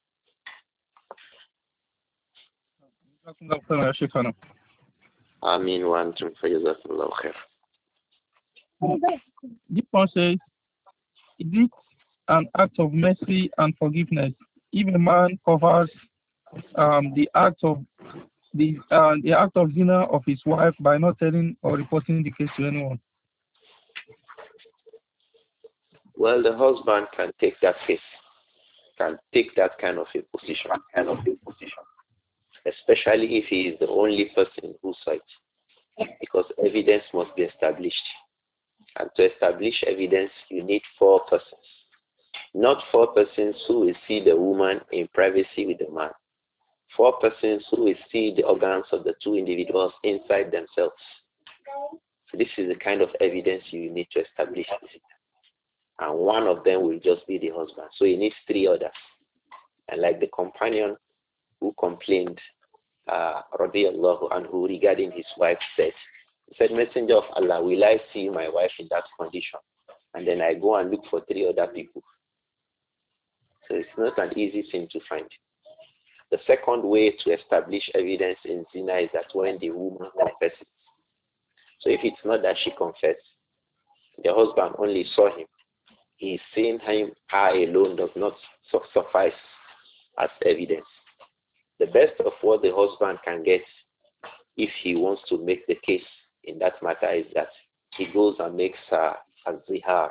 Amin wa antum fa jazakumullahu khair. This one says, is it an act of mercy and forgiveness if a man covers um, the act of the uh, the act of zina of his wife by not telling or reporting the case to anyone? Well, the husband can take that case, can take that kind of a position, kind of a position, especially if he is the only person who saw it, because evidence must be established. And to establish evidence, you need four persons. Not four persons who will see the woman in privacy with the man. Four persons who will see the organs of the two individuals inside themselves. So this is the kind of evidence you need to establish. And one of them will just be the husband. So he needs three others. And like the companion who complained, uh, radiallahu anhu, regarding his wife's death, he said, Messenger of Allah, will I see my wife in that condition? And then I go and look for three other people. So it's not an easy thing to find. The second way to establish evidence in zina is that when the woman confesses. So if it's not that she confessed, the husband only saw him. He's seeing him, her alone does not suffice as evidence. The best of what the husband can get if he wants to make the case in that matter is that he goes and makes her a zihar.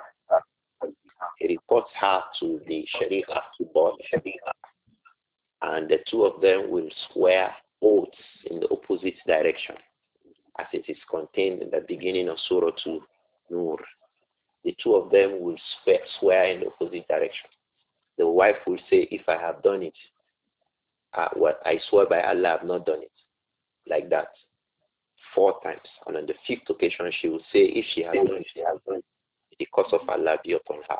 He reports her to the Sharia, to board Sharia. And the two of them will swear oaths in the opposite direction, as it is contained in the beginning of Surah two, Nur. The two of them will swear, swear in the opposite direction. The wife will say, if I have done it, uh, what I swear by Allah, I have not done it. Like that. Four times. And on the fifth occasion, she will say, if she has done it, she has done it. The curse of Allah be upon her.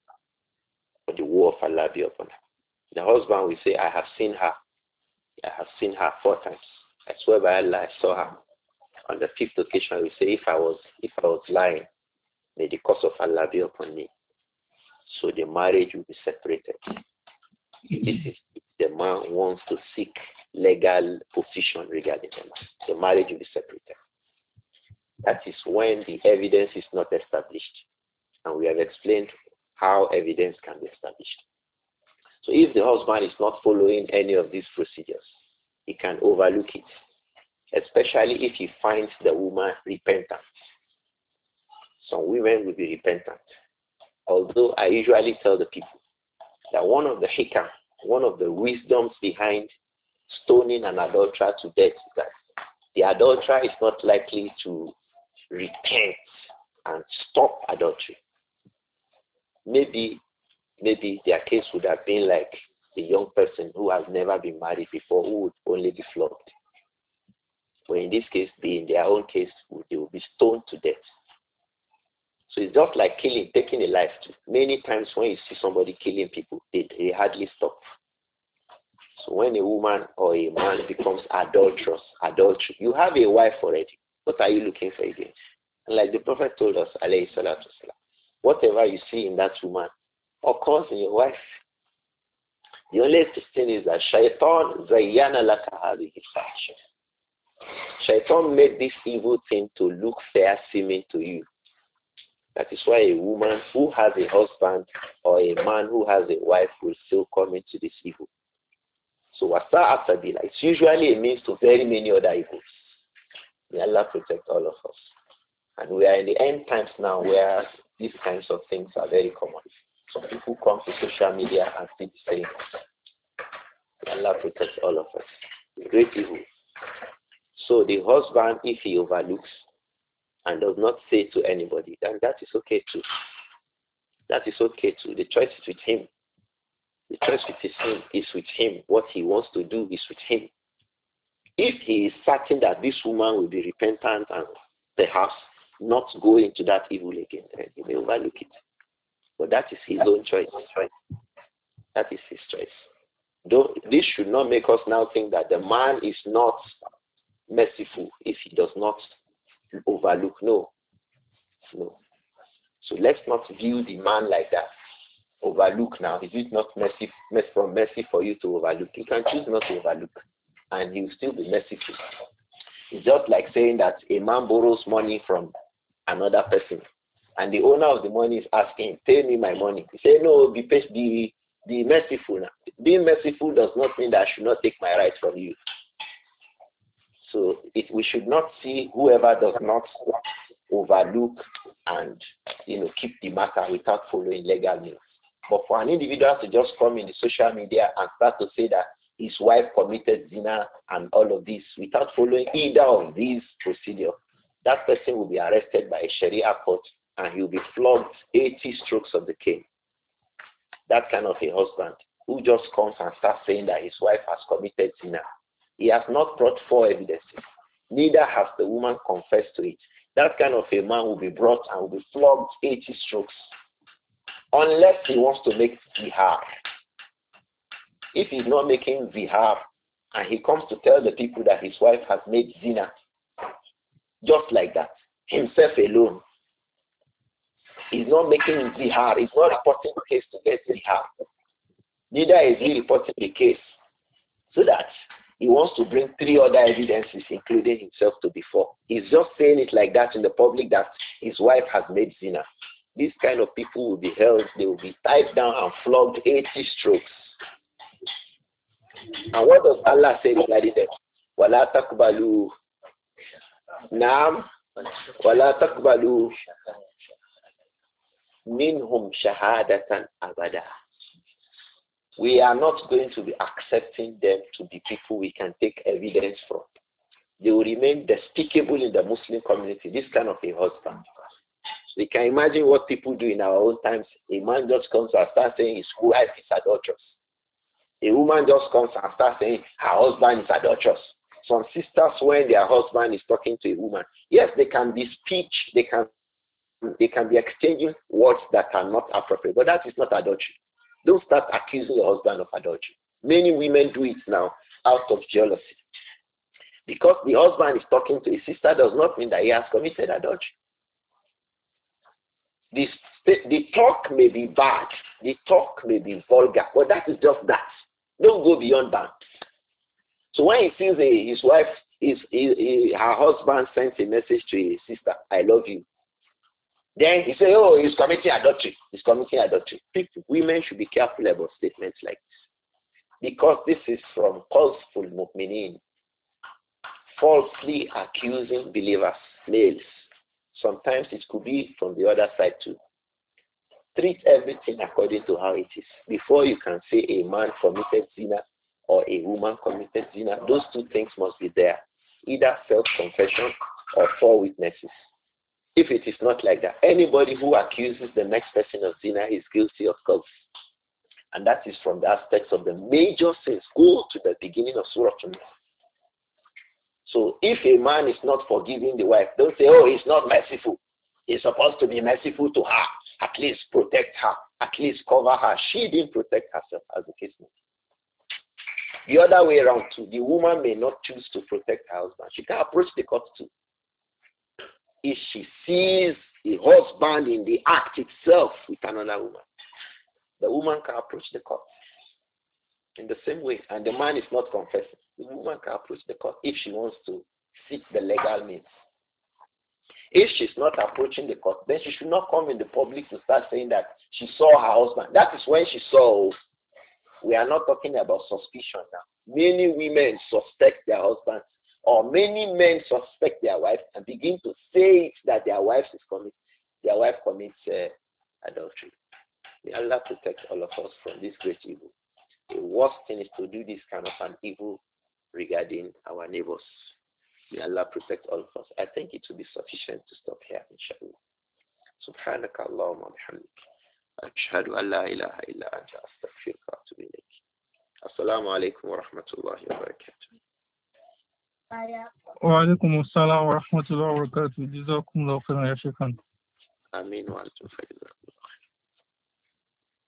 Or the woe of Allah be upon her. The husband will say, I have seen her. I have seen her four times. I swear by Allah, I saw her. On the fifth occasion, he will say, if I was, if I was lying, may the curse of Allah be upon me. So the marriage will be separated. This is if the man wants to seek legal position regarding the man. The marriage will be separated. That is when the evidence is not established. And we have explained how evidence can be established. So if the husband is not following any of these procedures, he can overlook it, especially if he finds the woman repentant. Some women will be repentant. Although I usually tell the people that one of the hikam, one of the wisdoms behind stoning an adulterer to death is that the adulterer is not likely to repent and stop adultery. Maybe, maybe their case would have been like the young person who has never been married before, who would only be flogged. But in this case, in their own case, they will be stoned to death. So it's just like killing, taking a life too. Many times when you see somebody killing people, they, they hardly stop. So when a woman or a man becomes adulterous, adultery, you have a wife already. What are you looking for again? And like the Prophet told us, alayhi salatu wasalam, whatever you see in that woman occurs in your wife. The only thing is that Shaitan zayyana laka hadhihi al-fahsha. Shaitan made this evil thing to look fair seeming to you. That is why a woman who has a husband or a man who has a wife will still come into this evil. So wasa asabila, it's usually a means to very many other evils. May Allah protect all of us. And we are in the end times now where these kinds of things are very common. Some people come to social media and speak saying, may Allah protect all of us. Great evil. So the husband, if he overlooks and does not say to anybody, then that is okay too. That is okay too. The choice is with him. The choice with him is with him. What he wants to do is with him. If he is certain that this woman will be repentant and perhaps not go into that evil again, then he may overlook it. But that is his own choice. That is his choice. Though this should not make us now think that the man is not merciful if he does not overlook. No. No. So let's not view the man like that. Overlook now. Is it not mercy, mercy from mercy for you to overlook? You can choose not to overlook, and he will still be merciful. It's just like saying that a man borrows money from another person, and the owner of the money is asking, pay me my money. He say, no, be, be, be merciful now. Being merciful does not mean that I should not take my rights from you. So it, we should not see whoever does not overlook and, you know, keep the matter without following legal means. But for an individual to just come in the social media and start to say that his wife committed zina and all of this without following either of these procedures, that person will be arrested by a Sharia court and he will be flogged eighty strokes of the cane. That kind of a husband who just comes and starts saying that his wife has committed zina. He has not brought four evidences. Neither has the woman confessed to it. That kind of a man will be brought and will be flogged eighty strokes. Unless he wants to make zihar. If he's not making zihar and he comes to tell the people that his wife has made zina, just like that, himself alone, he's not making zihar, he's not reporting the case to get zihar. Neither is he reporting the case so that he wants to bring three other evidences, including himself, to be four. He's just saying it like that in the public that his wife has made zina. These kind of people will be held, they will be tied down and flogged eighty strokes. And what does Allah say regarding them? وَلَا تَقْبَلُوا نَعَمْ وَلَا تَقْبَلُوا مِنْهُمْ شَهَادَةً أَبَدًا. We are not going to be accepting them to be people we can take evidence from. They will remain despicable in the Muslim community, this kind of a husband. We can imagine what people do in our own times. A man just comes and starts saying his wife is adulterous. A woman just comes and starts saying her husband is adulterous. Some sisters, when their husband is talking to a woman, yes, they can be speech, they can, they can be exchanging words that are not appropriate, but that is not adultery. Don't start accusing your husband of adultery. Many women do it now out of jealousy. Because the husband is talking to his sister does not mean that he has committed adultery. This, the talk may be bad, the talk may be vulgar, but that is just that. Don't go beyond that. So when he sees a, his wife, his, his, his, her husband sends a message to his sister, I love you. Then he says, oh, he's committing adultery. He's committing adultery. People, women should be careful about statements like this. Because this is from falseful mu'minin, falsely accusing believers, males. Sometimes it could be from the other side too. Treat everything according to how it is. Before you can say a man committed zina or a woman committed zina, those two things must be there. Either self-confession or four witnesses. If it is not like that, anybody who accuses the next person of zina is guilty of cults. And that is from the aspects of the major sins. Go to the beginning of Surah An-Nur. So if a man is not forgiving the wife, don't say, oh, he's not merciful. He's supposed to be merciful to her. At least protect her. At least cover her. She didn't protect herself, as the case may be. The other way around too. The woman may not choose to protect her husband. She can approach the court too. If she sees a husband in the act itself with another woman, the woman can approach the court in the same way, and the man is not confessing. The woman can approach the court if she wants to seek the legal means. If she's not approaching the court, then she should not come in the public to start saying that she saw her husband. That is when she saw. We are not talking about suspicion now. Many women suspect their husbands, or many men suspect their wife and begin to say it that their wife is commit, their wife commits uh, adultery. May Allah protect all of us from this great evil. The worst thing is to do this kind of an evil regarding our neighbors. May Allah protect all of us. I think it will be sufficient to stop here, inshallah. Subhanaka Allahumma bihamdik. Ashhadu an la ilaha illa anta astaghfiruka wa atubu ilayk. Assalamu alaikum wa rahmatullahi wa barakatuh. Wa alaikum assalam wa rahmatullahi wa barakatuh. Jazakumullahu khairan ya Shaykhan. Ameen wa antum faiza.